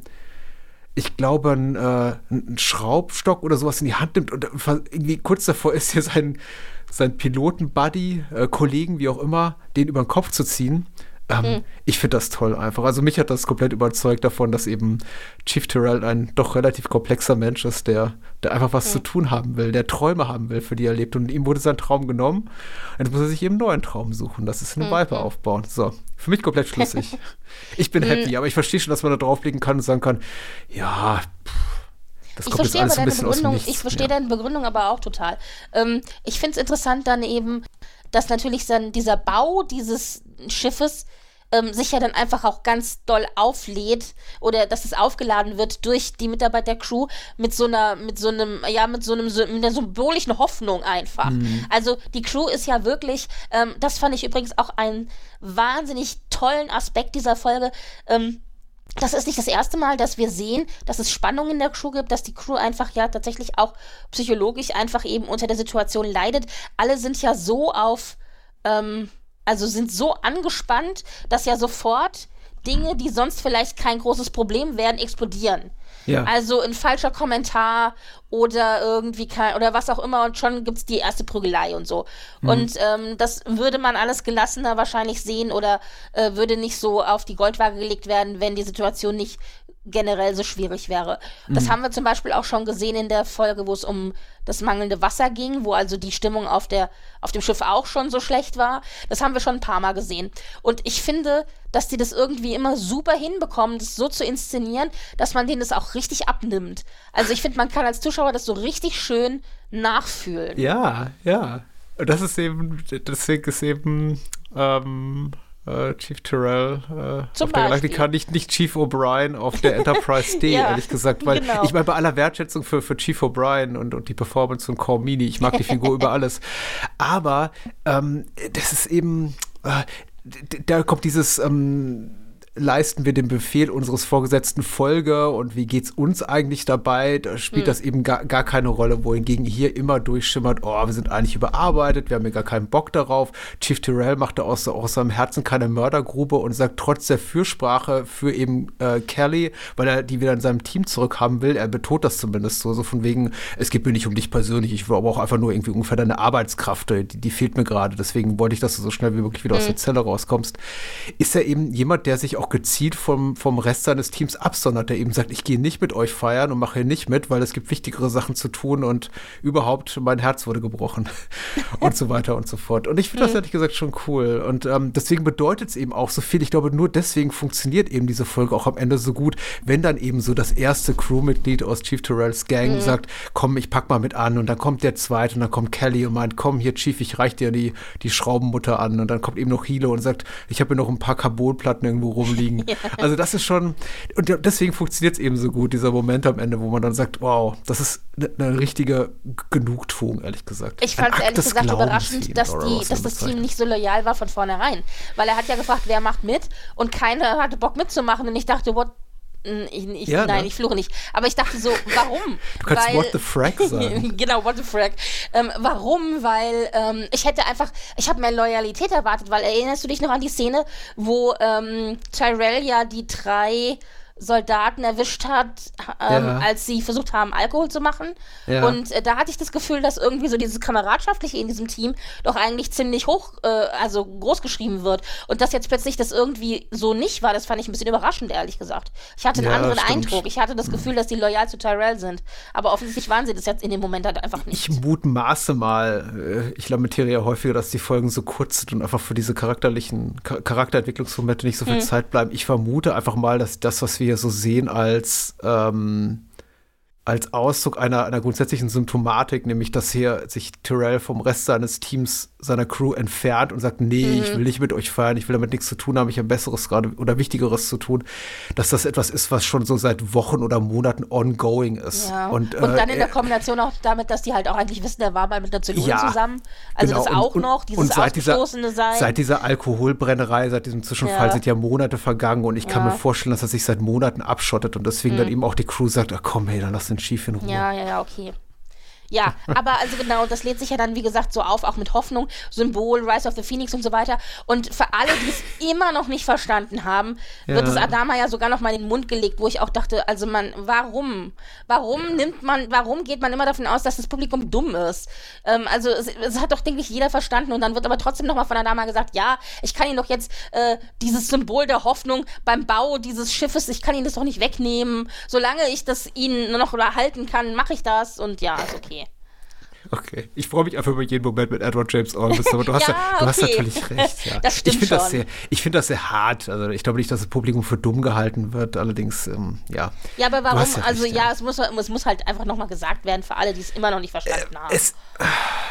ich glaube, einen, äh, einen Schraubstock oder sowas in die Hand nimmt und irgendwie kurz davor ist, hier sein sein Piloten-Buddy, äh, Kollegen, wie auch immer, den über den Kopf zu ziehen. Ähm, mhm. Ich finde das toll einfach. Also mich hat das komplett überzeugt davon, dass eben Chief Tyrell ein doch relativ komplexer Mensch ist, der, der einfach was mhm. zu tun haben will, der Träume haben will, für die er lebt. Und ihm wurde sein Traum genommen. Jetzt muss er sich eben einen neuen Traum suchen. Das ist eine mhm. Vibe aufbauen. So, für mich komplett schlüssig. Ich bin happy, aber ich verstehe schon, dass man da drauflegen kann und sagen kann, ja, pff, das ich kommt verstehe jetzt alles aber ein deine bisschen aus dem Begründung, Nichts. ich verstehe Ja. deine Begründung aber auch total. Ähm, ich finde es interessant dann eben, dass natürlich dann dieser Bau dieses Schiffes ähm, sich ja dann einfach auch ganz doll auflädt oder dass es aufgeladen wird durch die Mitarbeiter der Crew mit so einer, mit so einem, ja, mit so einem, mit einer symbolischen Hoffnung einfach. Mhm. Also die Crew ist ja wirklich, ähm, das fand ich übrigens auch einen wahnsinnig tollen Aspekt dieser Folge, ähm, das ist nicht das erste Mal, dass wir sehen, dass es Spannung in der Crew gibt, dass die Crew einfach ja tatsächlich auch psychologisch einfach eben unter der Situation leidet. Alle sind ja so auf, ähm, also sind so angespannt, dass ja sofort Dinge, die sonst vielleicht kein großes Problem wären, explodieren. Ja. Also ein falscher Kommentar oder irgendwie kein, oder was auch immer und schon gibt's die erste Prügelei und so. Mhm. Und ähm, das würde man alles gelassener wahrscheinlich sehen oder äh, würde nicht so auf die Goldwaage gelegt werden, wenn die Situation nicht generell so schwierig wäre. Mhm. Das haben wir zum Beispiel auch schon gesehen in der Folge, wo es um das mangelnde Wasser ging, wo also die Stimmung auf der auf dem Schiff auch schon so schlecht war. Das haben wir schon ein paar Mal gesehen. Und ich finde, dass die das irgendwie immer super hinbekommen, das so zu inszenieren, dass man denen das auch richtig abnimmt. Also ich finde, man kann als Zuschauer das so richtig schön nachfühlen. Ja, ja. Und das ist eben, deswegen ist eben ähm Uh, Chief Tyrell uh, auf der Galactica, nicht, nicht Chief O'Brien auf der Enterprise D, ja, ehrlich gesagt, weil genau. Ich meine, bei aller Wertschätzung für, für Chief O'Brien und, und die Performance von Cormini, ich mag die Figur über alles, aber ähm, das ist eben, äh, da kommt dieses ähm, leisten wir dem Befehl unseres Vorgesetzten Folge und wie geht's uns eigentlich dabei? Da spielt hm. das eben gar, gar keine Rolle, wohingegen hier immer durchschimmert, oh, wir sind eigentlich überarbeitet, wir haben ja gar keinen Bock darauf. Chief Tyrell macht da aus, aus seinem Herzen keine Mördergrube und sagt trotz der Fürsprache für eben äh, Kelly, weil er die wieder in seinem Team zurückhaben will, er betont das zumindest so, so von wegen, es geht mir nicht um dich persönlich, ich will aber auch einfach nur irgendwie ungefähr deine Arbeitskraft, die, die fehlt mir gerade, deswegen wollte ich, dass du so schnell wie möglich wieder hm. aus der Zelle rauskommst. Ist er eben jemand, der sich auch auch gezielt vom, vom Rest seines Teams absondert, der eben sagt, ich gehe nicht mit euch feiern und mache hier nicht mit, weil es gibt wichtigere Sachen zu tun und überhaupt mein Herz wurde gebrochen und so weiter und so fort. Und ich finde das Mhm. ehrlich gesagt schon cool. Und ähm, deswegen bedeutet es eben auch so viel. Ich glaube, nur deswegen funktioniert eben diese Folge auch am Ende so gut, wenn dann eben so das erste Crewmitglied aus Chief Tyrells Gang Mhm. sagt, komm, ich pack mal mit an. Und dann kommt der zweite und dann kommt Kelly und meint, komm hier, Chief, ich reich dir die, die Schraubenmutter an. Und dann kommt eben noch Hilo und sagt, ich habe hier noch ein paar Carbonplatten irgendwo rumliegen. Ja. Also das ist schon, und deswegen funktioniert es eben so gut, dieser Moment am Ende, wo man dann sagt, wow, das ist eine, eine richtige Genugtuung, ehrlich gesagt. Ich fand es ehrlich des gesagt Glaubens, überraschend, wie dass, Laura die, Roslin dass das Team bezeichnet. nicht so loyal war von vornherein. Weil er hat ja gefragt, wer macht mit? Und keiner hatte Bock mitzumachen. Und ich dachte, what? Ich, ich, Ja, nein, ne? ich fluche nicht. Aber ich dachte so, warum? Du kannst Weil, what the frack sagen. Genau, what the frack. Ähm, warum? Weil ähm, ich hätte einfach, ich habe mehr Loyalität erwartet, weil erinnerst du dich noch an die Szene, wo ähm, Tyrell ja die drei Soldaten erwischt hat, ähm, Ja. als sie versucht haben, Alkohol zu machen. Ja. Und äh, da hatte ich das Gefühl, dass irgendwie so dieses Kameradschaftliche in diesem Team doch eigentlich ziemlich hoch, äh, also groß geschrieben wird. Und dass jetzt plötzlich das irgendwie so nicht war, das fand ich ein bisschen überraschend, ehrlich gesagt. Ich hatte einen Ja, anderen stimmt. Eindruck. Ich hatte das Gefühl, dass die loyal zu Tyrell sind. Aber offensichtlich waren sie das jetzt in dem Moment halt einfach nicht. Ich mutmaße mal, äh, ich lamentiere ja häufiger, dass die Folgen so kurz sind und einfach für diese charakterlichen Cha- Charakterentwicklungsmomente nicht so viel Hm. Zeit bleiben. Ich vermute einfach mal, dass das, was wir hier so sehen, als ähm, als Ausdruck einer, einer grundsätzlichen Symptomatik, nämlich dass hier sich Tyrell vom Rest seines Teams, seiner Crew entfernt und sagt, nee, Mhm. ich will nicht mit euch feiern, ich will damit nichts zu tun haben, ich habe Besseres gerade oder Wichtigeres zu tun, dass das etwas ist, was schon so seit Wochen oder Monaten ongoing ist. Ja. Und, Und, äh, dann in der äh, Kombination auch damit, dass die halt auch eigentlich wissen, der war mal mit einer Zylonin Ja, zusammen. Also genau. das auch und, noch, dieses und seit dieser, Ausgestoßene sein. seit dieser Alkoholbrennerei, seit diesem Zwischenfall Ja. sind ja Monate vergangen und ich kann Ja. mir vorstellen, dass er sich seit Monaten abschottet und deswegen dann eben auch die Crew sagt, ach komm, hey, dann lass den Chief in Ruhe. Ja, ja, ja, okay. Ja, aber also genau, das lädt sich ja dann, wie gesagt, so auf, auch mit Hoffnung, Symbol, Rise of the Phoenix und so weiter. Und für alle, die es immer noch nicht verstanden haben, wird Ja. es Adama ja sogar noch mal in den Mund gelegt, wo ich auch dachte, also man, warum? Warum nimmt man, warum geht man immer davon aus, dass das Publikum dumm ist? Ähm, also es, es hat doch, denke ich, jeder verstanden und dann wird aber trotzdem noch mal von Adama gesagt, ja, ich kann Ihnen doch jetzt äh, dieses Symbol der Hoffnung beim Bau dieses Schiffes, ich kann Ihnen das doch nicht wegnehmen. Solange ich das Ihnen nur noch erhalten kann, mache ich das und ja, ist okay. Okay, ich freue mich einfach über jeden Moment mit Edward James Olmos, aber du hast, Ja, ja, du hast okay. natürlich recht. Ja. Das stimmt ich finde das, schon. sehr- ich find das sehr hart. Also ich glaube nicht, dass das Publikum für dumm gehalten wird. Allerdings, ähm, ja. Ja, aber Du warum? hast ja Also recht, ja, ja. es muss, es muss halt einfach nochmal gesagt werden für alle, die es immer noch nicht verstanden haben. Es, äh,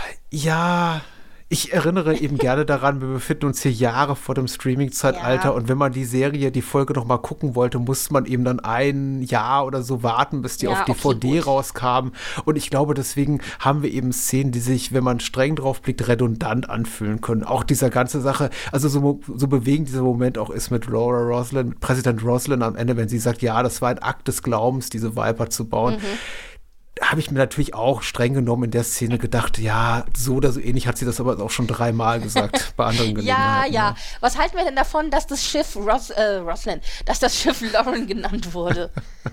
ja, ich erinnere eben gerne daran, wir befinden uns hier Jahre vor dem Streaming-Zeitalter Ja. und wenn man die Serie, die Folge noch mal gucken wollte, musste man eben dann ein Jahr oder so warten, bis die Ja, auf okay, D V D gut. rauskamen. Und ich glaube, deswegen haben wir eben Szenen, die sich, wenn man streng drauf blickt, redundant anfühlen können. Auch dieser ganze Sache, also so, so bewegend dieser Moment auch ist mit Laura Roslin, mit Präsident Roslin am Ende, wenn sie sagt, ja, das war ein Akt des Glaubens, diese Viper zu bauen. Mhm. Habe ich mir natürlich auch streng genommen in der Szene gedacht, ja, so oder so ähnlich hat sie das aber auch schon dreimal gesagt bei anderen Ja, Gelegenheiten. ja. Was halten wir denn davon, dass das Schiff Ros äh, Roslin, dass das Schiff Lauren genannt wurde?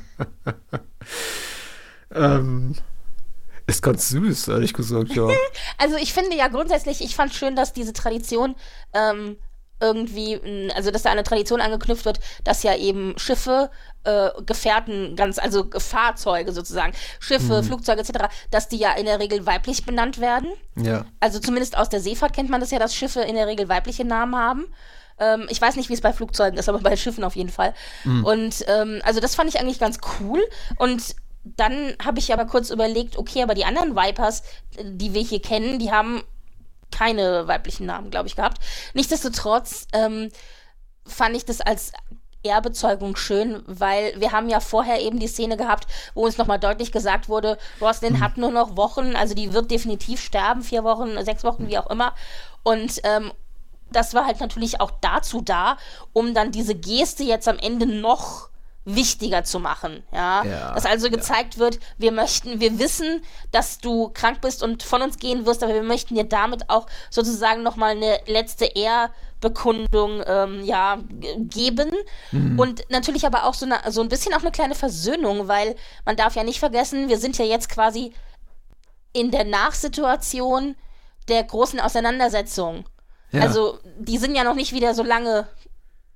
Ähm, ist ganz süß, ehrlich gesagt, ja. Also ich finde ja grundsätzlich, ich fand schön, dass diese Tradition ähm, irgendwie, mh, also dass da eine Tradition angeknüpft wird, dass ja eben Schiffe, äh, Gefährten, ganz, also Fahrzeuge sozusagen, Schiffe, Flugzeuge et cetera, dass die ja in der Regel weiblich benannt werden. Ja. Also zumindest aus der Seefahrt kennt man das ja, dass Schiffe in der Regel weibliche Namen haben. Ähm, ich weiß nicht, wie es bei Flugzeugen ist, aber bei Schiffen auf jeden Fall. Und ähm, also das fand ich eigentlich ganz cool. Und dann habe ich aber kurz überlegt, okay, aber die anderen Vipers, die wir hier kennen, die haben keine weiblichen Namen, glaube ich, gehabt. Nichtsdestotrotz ähm, fand ich das als Ehrbezeugung schön, weil wir haben ja vorher eben die Szene gehabt, wo uns nochmal deutlich gesagt wurde, Roslin hat nur noch Wochen, also die wird definitiv sterben, vier Wochen, sechs Wochen, wie auch immer. Und ähm, das war halt natürlich auch dazu da, um dann diese Geste jetzt am Ende noch wichtiger zu machen, ja, Ja, dass also ja. gezeigt wird, wir möchten, wir wissen, dass du krank bist und von uns gehen wirst, aber wir möchten dir damit auch sozusagen nochmal eine letzte Ehrbekundung, ähm, ja, g- geben und natürlich aber auch so, eine, so ein bisschen auch eine kleine Versöhnung, weil man darf ja nicht vergessen, wir sind ja jetzt quasi in der Nachsituation der großen Auseinandersetzung. Ja. Also, die sind ja noch nicht wieder so lange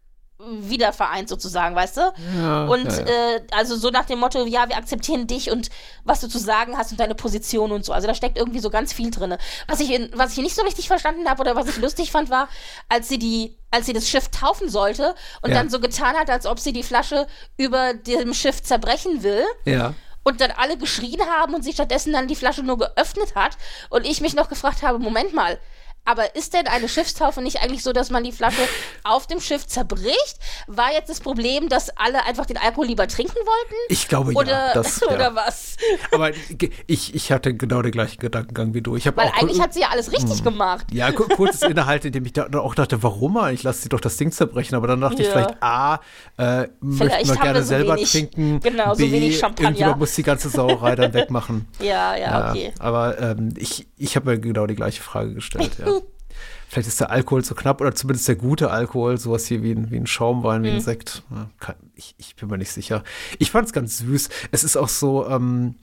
wieder vereint sozusagen, weißt du? Ja, und ja, ja. Äh, also so nach dem Motto, ja, wir akzeptieren dich und was du zu sagen hast und deine Position und so. Also da steckt irgendwie so ganz viel drin. Was ich, in, was ich nicht so richtig verstanden habe oder was ich lustig fand, war, als sie die, als sie das Schiff taufen sollte und Ja. dann so getan hat, als ob sie die Flasche über dem Schiff zerbrechen will. Ja. Und dann alle geschrien haben und sie stattdessen dann die Flasche nur geöffnet hat. Und ich mich noch gefragt habe, Moment mal, aber ist denn eine Schiffstaufe nicht eigentlich so, dass man die Flasche auf dem Schiff zerbricht? War jetzt das Problem, dass alle einfach den Alkohol lieber trinken wollten? Ich glaube, oder, ja. Das, oder ja. was? Aber ich, ich hatte genau den gleichen Gedankengang wie du. Ich hab Weil auch eigentlich hat sie ja alles richtig hm. gemacht. Ja, ku- kurzes Innehalten, in dem ich da auch dachte, warum eigentlich? Lass sie doch das Ding zerbrechen. Aber dann dachte ich Ja. vielleicht, A, äh, möchte Vielleicht man haben gerne wir so selber wenig- trinken. genau, so B, wenig Champagner. irgendjemand muss die ganze Sauerei dann wegmachen. Ja, ja, okay. Aber ähm, ich, ich habe mir genau die gleiche Frage gestellt, ja. Vielleicht ist der Alkohol zu knapp oder zumindest der gute Alkohol, sowas hier wie ein, wie ein Schaumwein, wie ein Mhm. Sekt. Ja, kann, ich, ich bin mir nicht sicher. Ich fand es ganz süß. Es ist auch so, ähm,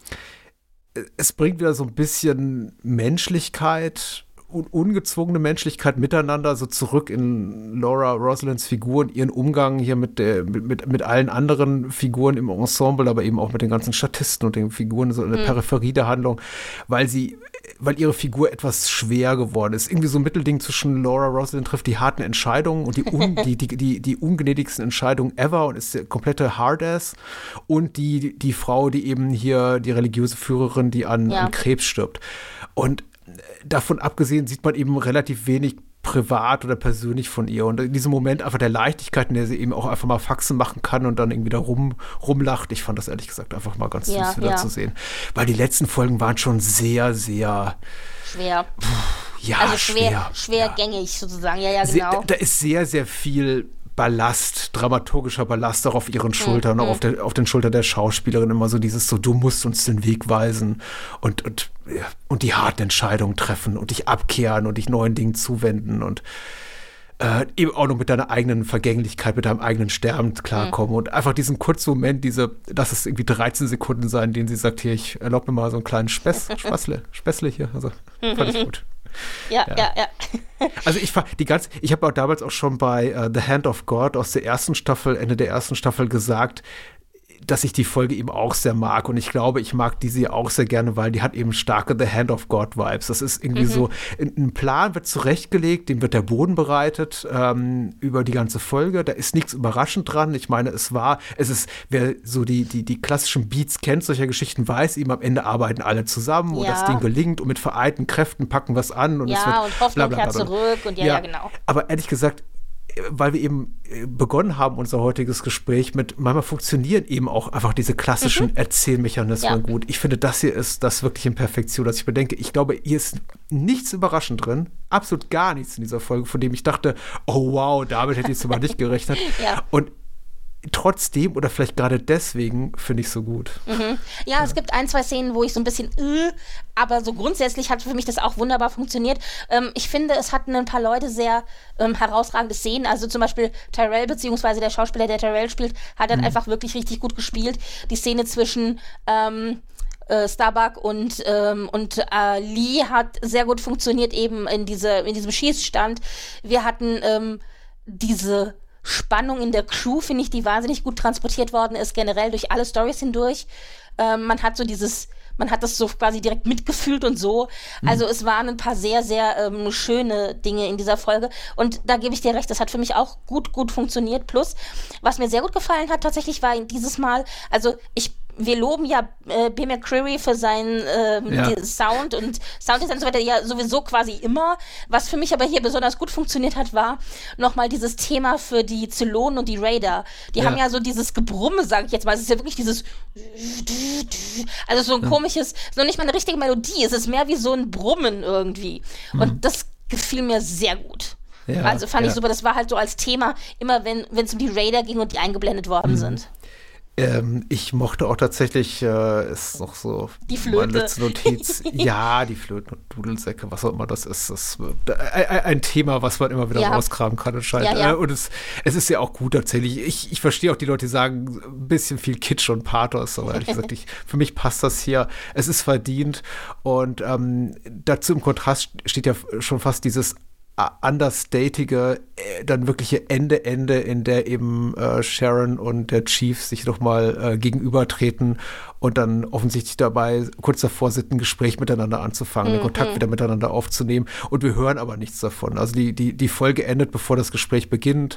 es bringt wieder so ein bisschen Menschlichkeit und ungezwungene Menschlichkeit miteinander so zurück in Laura Roslins Figur und ihren Umgang hier mit, der, mit, mit, mit allen anderen Figuren im Ensemble, aber eben auch mit den ganzen Statisten und den Figuren so in der Mhm. Peripherie der Handlung, weil sie, weil ihre Figur etwas schwer geworden ist. Irgendwie so ein Mittelding zwischen Laura Roslin trifft die harten Entscheidungen und die, un, die, die, die, die ungnädigsten Entscheidungen ever und ist der komplette Hardass und die, die Frau, die eben hier die religiöse Führerin, die an, Ja. an Krebs stirbt. Und davon abgesehen sieht man eben relativ wenig privat oder persönlich von ihr. Und in diesem Moment einfach der Leichtigkeit, in der sie eben auch einfach mal Faxen machen kann und dann irgendwie da rum, rumlacht. Ich fand das ehrlich gesagt einfach mal ganz Ja, süß wieder ja. zu sehen. Weil die letzten Folgen waren schon sehr, sehr, Schwer. ja, Also schwer, schwer. schwergängig sozusagen. Ja, ja, Sehr, genau. da ist sehr, sehr viel Ballast, dramaturgischer Ballast auch auf ihren Schultern, auch auf, der, auf den Schultern der Schauspielerin. Immer so dieses so, du musst uns den Weg weisen und, und, ja, und die harten Entscheidungen treffen und dich abkehren und dich neuen Dingen zuwenden und äh, eben auch noch mit deiner eigenen Vergänglichkeit, mit deinem eigenen Sterben klarkommen. Und einfach diesen kurzen Moment, diese, lass es irgendwie dreizehn Sekunden sein, in denen sie sagt, hier, ich erlaube mir mal so einen kleinen Späß, Spaßle, Späßle hier. Also, fand ich gut. Ja, Ja. ja, ja. Also ich war die ganze, ich habe auch damals auch schon bei uh, The Hand of God aus der ersten Staffel, Ende der ersten Staffel gesagt, dass ich die Folge eben auch sehr mag und ich glaube, ich mag diese auch sehr gerne, weil die hat eben starke The Hand of God Vibes. Das ist irgendwie Mhm. so, ein, ein Plan wird zurechtgelegt, dem wird der Boden bereitet ähm, über die ganze Folge. Da ist nichts überraschend dran. Ich meine, es war, es ist, wer so die, die, die klassischen Beats kennt, solcher Geschichten weiß, eben am Ende arbeiten alle zusammen und Ja. das Ding gelingt und mit vereinten Kräften packen wir es an und es Ja, wird und Hoffnung bla, bla, bla, kehrt bla. zurück und ja, ja, genau. Aber ehrlich gesagt, weil wir eben begonnen haben, unser heutiges Gespräch mit, manchmal funktionieren eben auch einfach diese klassischen Mhm. Erzählmechanismen Ja. gut. Ich finde, das hier ist das wirklich in Perfektion, dass ich bedenke, ich glaube, hier ist nichts überraschend drin, absolut gar nichts in dieser Folge, von dem ich dachte, oh wow, damit hätte ich jetzt mal nicht gerechnet. Ja. Und trotzdem oder vielleicht gerade deswegen finde ich es so gut. Mhm. Ja, es gibt ein, zwei Szenen, wo ich so ein bisschen, äh, aber so grundsätzlich hat für mich das auch wunderbar funktioniert. Ähm, ich finde, es hatten ein paar Leute sehr ähm, herausragende Szenen. Also zum Beispiel Tyrell, beziehungsweise der Schauspieler, der Tyrell spielt, hat dann Mhm. einfach wirklich richtig gut gespielt. Die Szene zwischen ähm, äh, Starbuck und, ähm, und äh, Lee hat sehr gut funktioniert, eben in, diese, in diesem Schießstand. Wir hatten ähm, diese Spannung in der Crew, finde ich, die wahnsinnig gut transportiert worden ist, generell durch alle Storys hindurch. Ähm, man hat so dieses, man hat das so quasi direkt mitgefühlt und so. Also es waren ein paar sehr, sehr ähm, schöne Dinge in dieser Folge. Und da gebe ich dir recht, das hat für mich auch gut, gut funktioniert. Plus, was mir sehr gut gefallen hat tatsächlich, war dieses Mal, also ich wir loben ja äh, B. McCreary für seinen ähm, Ja. die Sound und Sounddesign und so weiter ja sowieso quasi immer. Was für mich aber hier besonders gut funktioniert hat, war nochmal dieses Thema für die Zylonen und die Raider. Die Ja. haben ja so dieses Gebrumme, sage ich jetzt mal. Es ist ja wirklich dieses also so ein komisches, so nicht mal eine richtige Melodie. Es ist mehr wie so ein Brummen irgendwie. Und das gefiel mir sehr gut. Ja, also fand ja. ich super. Das war halt so als Thema, immer wenn es um die Raider ging und die eingeblendet worden sind. Ähm, ich mochte auch tatsächlich, äh, ist noch so Die Flöte. meine letzte Notiz. Ja, die Flöten und Dudelsäcke, was auch immer das ist. Das ist äh, ein, ein Thema, was man immer wieder Ja. rauskramen kann anscheinend. Ja, ja. Äh, Und es, es ist ja auch gut tatsächlich. Ich, ich verstehe auch die Leute, die sagen, ein bisschen viel Kitsch und Pathos, aber ehrlich gesagt, ich, für mich passt das hier. Es ist verdient und ähm, dazu im Kontrast steht ja schon fast dieses understatige, äh, dann wirkliche Ende, Ende, in der eben äh, Sharon und der Chief sich nochmal äh, gegenübertreten und dann offensichtlich dabei kurz davor sind, ein Gespräch miteinander anzufangen, Mhm. den Kontakt wieder miteinander aufzunehmen und wir hören aber nichts davon. Also die, die, die Folge endet, bevor das Gespräch beginnt.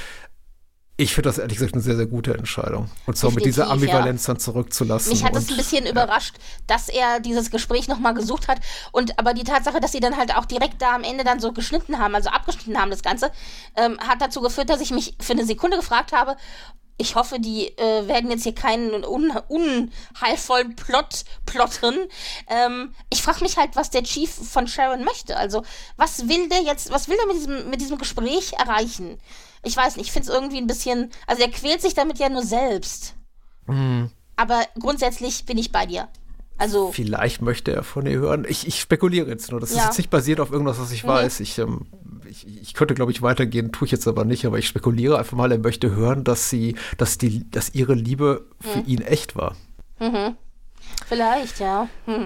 Ich finde das ehrlich gesagt eine sehr, sehr gute Entscheidung. Und zwar mit dieser Definitiv, Ambivalenz dann zurückzulassen. Mich hat es und, ein bisschen ja. überrascht, dass er dieses Gespräch nochmal gesucht hat. Und aber die Tatsache, dass sie dann halt auch direkt da am Ende dann so geschnitten haben, also abgeschnitten haben das Ganze, ähm, hat dazu geführt, dass ich mich für eine Sekunde gefragt habe, ich hoffe, die äh, werden jetzt hier keinen un unheilvollen Plot plotten. Ähm, ich frage mich halt, was der Chief von Sharon möchte. Also, was will der jetzt, was will der mit diesem, mit diesem Gespräch erreichen? Ich weiß nicht, ich finde es irgendwie ein bisschen, also er quält sich damit ja nur selbst. Mhm. Aber grundsätzlich bin ich bei dir. Also, Vielleicht möchte er von ihr hören. Ich, ich spekuliere jetzt nur. Das ist Ja. jetzt nicht basiert auf irgendwas, was ich Mhm. weiß. Ich, ähm, ich, ich könnte, glaube ich, weitergehen, tue ich jetzt aber nicht. Aber ich spekuliere einfach mal, er möchte hören, dass sie, dass die, dass ihre Liebe für ihn echt war. mhm. Vielleicht, ja. Hm.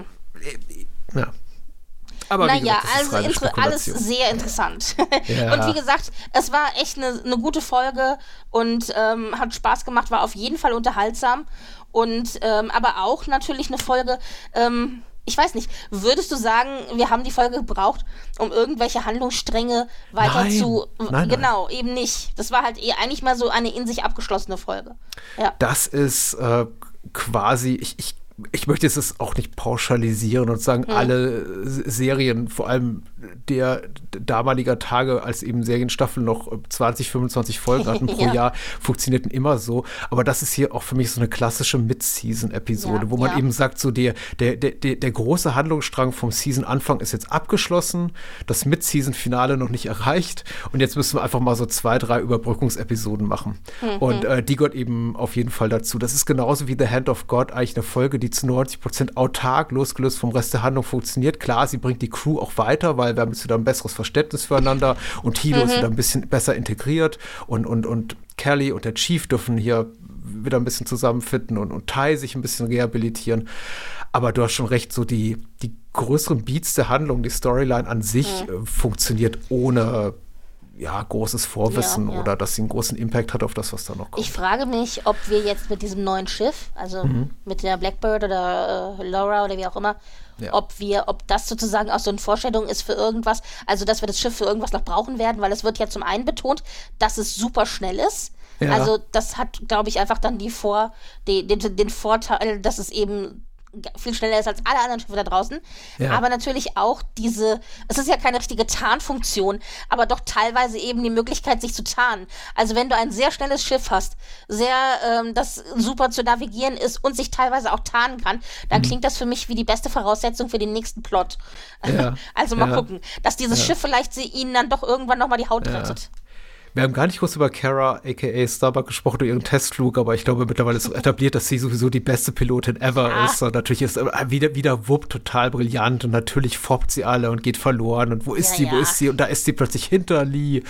Ja. Aber wie Naja, gesagt, das ist also reine inter alles Spekulation. sehr interessant. Ja. Und wie gesagt, es war echt eine ne gute Folge und ähm, hat Spaß gemacht, war auf jeden Fall unterhaltsam. Und ähm, aber auch natürlich eine Folge, ähm, ich weiß nicht, würdest du sagen, wir haben die Folge gebraucht, um irgendwelche Handlungsstränge weiter Nein. zu. Nein, nein. Genau, eben nicht. Das war halt eher eigentlich mal so eine in sich abgeschlossene Folge. Ja. Das ist äh, quasi, ich, ich, ich möchte jetzt das auch nicht pauschalisieren und sagen, Hm. alle S- Serien, vor allem der damaliger Tage, als eben Serienstaffeln noch zwanzig, fünfundzwanzig Folgen hatten pro Ja. Jahr, funktionierten immer so. Aber das ist hier auch für mich so eine klassische Mid-Season-Episode, Ja, wo man ja. eben sagt, so der, der, der, der, der große Handlungsstrang vom Season-Anfang ist jetzt abgeschlossen, das Mid-Season-Finale noch nicht erreicht und jetzt müssen wir einfach mal so zwei, drei Überbrückungsepisoden machen. Mhm. Und äh, die gehört eben auf jeden Fall dazu. Das ist genauso wie The Hand of God eigentlich eine Folge, die zu neunzig Prozent autark, losgelöst vom Rest der Handlung funktioniert. Klar, sie bringt die Crew auch weiter, weil wir haben jetzt wieder ein besseres Verständnis füreinander und Hilo ist wieder ein bisschen besser integriert und, und, und Kelly und der Chief dürfen hier wieder ein bisschen zusammenfinden und, und Ty sich ein bisschen rehabilitieren. Aber du hast schon recht, so die, die größeren Beats der Handlung, die Storyline an sich äh, funktioniert ohne ja, großes Vorwissen Ja, ja. oder dass sie einen großen Impact hat auf das, was da noch kommt. Ich frage mich, ob wir jetzt mit diesem neuen Schiff, also Mhm. mit der Blackbird oder äh, Laura oder wie auch immer, Ja. ob wir, ob das sozusagen auch so eine Vorstellung ist für irgendwas, also dass wir das Schiff für irgendwas noch brauchen werden, weil es wird ja zum einen betont, dass es super schnell ist. Ja. Also das hat, glaube ich, einfach dann die Vor, die, den, den Vorteil, dass es eben viel schneller ist als alle anderen Schiffe da draußen. Ja. Aber natürlich auch diese, es ist ja keine richtige Tarnfunktion, aber doch teilweise eben die Möglichkeit, sich zu tarnen. Also wenn du ein sehr schnelles Schiff hast, sehr, ähm, das super zu navigieren ist und sich teilweise auch tarnen kann, dann klingt das für mich wie die beste Voraussetzung für den nächsten Plot. Ja. Also mal Ja. gucken, dass dieses Schiff vielleicht sie ihnen dann doch irgendwann nochmal die Haut Ja. rettet. Wir haben gar nicht groß über Kara, aka Starbuck, gesprochen, über ihren Testflug, aber ich glaube mittlerweile ist so etabliert, dass sie sowieso die beste Pilotin ever Ja. ist. Und natürlich ist äh, wieder, wieder Wupp total brillant und natürlich foppt sie alle und geht verloren. Und wo ist Ja, sie, wo ja. ist sie? Und da ist sie plötzlich hinter Lee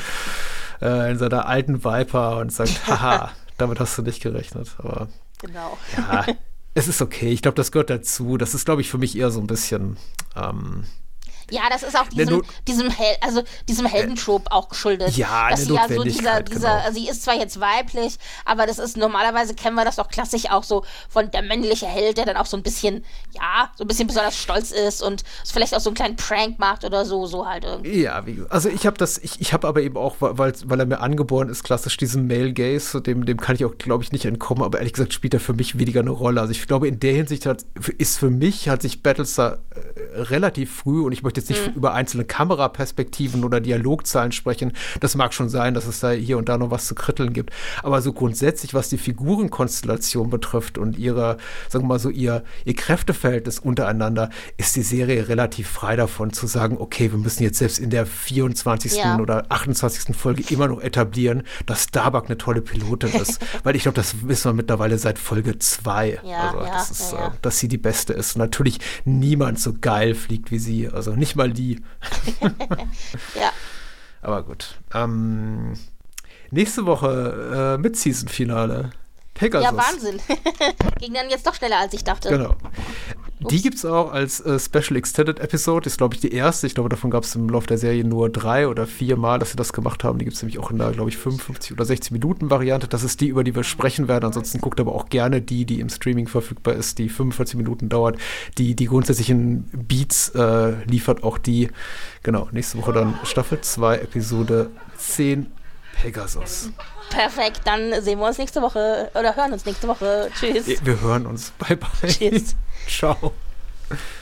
äh, in seiner alten Viper und sagt, haha, damit hast du nicht gerechnet. Aber Genau. ja, es ist okay. Ich glaube, das gehört dazu. Das ist, glaube ich, für mich eher so ein bisschen ähm, Ja, das ist auch diesem, Not- diesem, Hel also diesem Heldentrope auch geschuldet. Ja, dass eine sie ja so dieser, Notwendigkeit, dieser, genau. sie ist zwar jetzt weiblich, aber das ist, normalerweise kennen wir das doch klassisch auch so von der männliche Held, der dann auch so ein bisschen, ja, so ein bisschen besonders stolz ist und vielleicht auch so einen kleinen Prank macht oder so, so halt irgendwie. Ja, wie gesagt, also ich habe das, ich, ich habe aber eben auch, weil, weil er mir angeboren ist, klassisch diesen Male Gaze, dem, dem kann ich auch, glaube ich, nicht entkommen, aber ehrlich gesagt spielt er für mich weniger eine Rolle. Also ich glaube, in der Hinsicht hat, ist für mich, hat sich Battlestar äh, relativ früh, und ich möchte jetzt nicht Mhm. über einzelne Kameraperspektiven oder Dialogzahlen sprechen, das mag schon sein, dass es da hier und da noch was zu kritteln gibt, aber so grundsätzlich, was die Figurenkonstellation betrifft und ihre, sagen wir mal so, ihr, ihr Kräfteverhältnis untereinander, ist die Serie relativ frei davon zu sagen, okay, wir müssen jetzt selbst in der vierundzwanzigsten Ja. oder achtundzwanzigsten Folge immer noch etablieren, dass Starbuck eine tolle Pilotin ist. Weil ich glaube, das wissen wir mittlerweile seit Folge zwei. Ja, also, ja, das ist, ja, ja. Äh, dass sie die Beste ist. Und natürlich niemand so geil fliegt wie sie. Also nicht mal die. Ja. Aber gut. Ähm, nächste Woche äh, Mid-Season-Finale. Pegasus. Ja, Wahnsinn. Ging dann jetzt doch schneller, als ich dachte. Genau. Die gibt's auch als äh, Special Extended Episode. Ist, glaube ich, die erste. Ich glaube, davon gab es im Laufe der Serie nur drei oder vier Mal, dass sie das gemacht haben. Die gibt's nämlich auch in der, glaube ich, fünfundfünfzig oder sechzig Minuten Variante. Das ist die, über die wir sprechen werden. Ansonsten guckt aber auch gerne die, die im Streaming verfügbar ist, die fünfundvierzig Minuten dauert. Die, die grundsätzlichen Beats äh, liefert auch die. Genau, nächste Woche dann Staffel zwei, Episode zehn, Pegasus. Perfekt, dann sehen wir uns nächste Woche oder hören uns nächste Woche. Tschüss. Wir hören uns. Bye, bye. Tschüss. Ciao.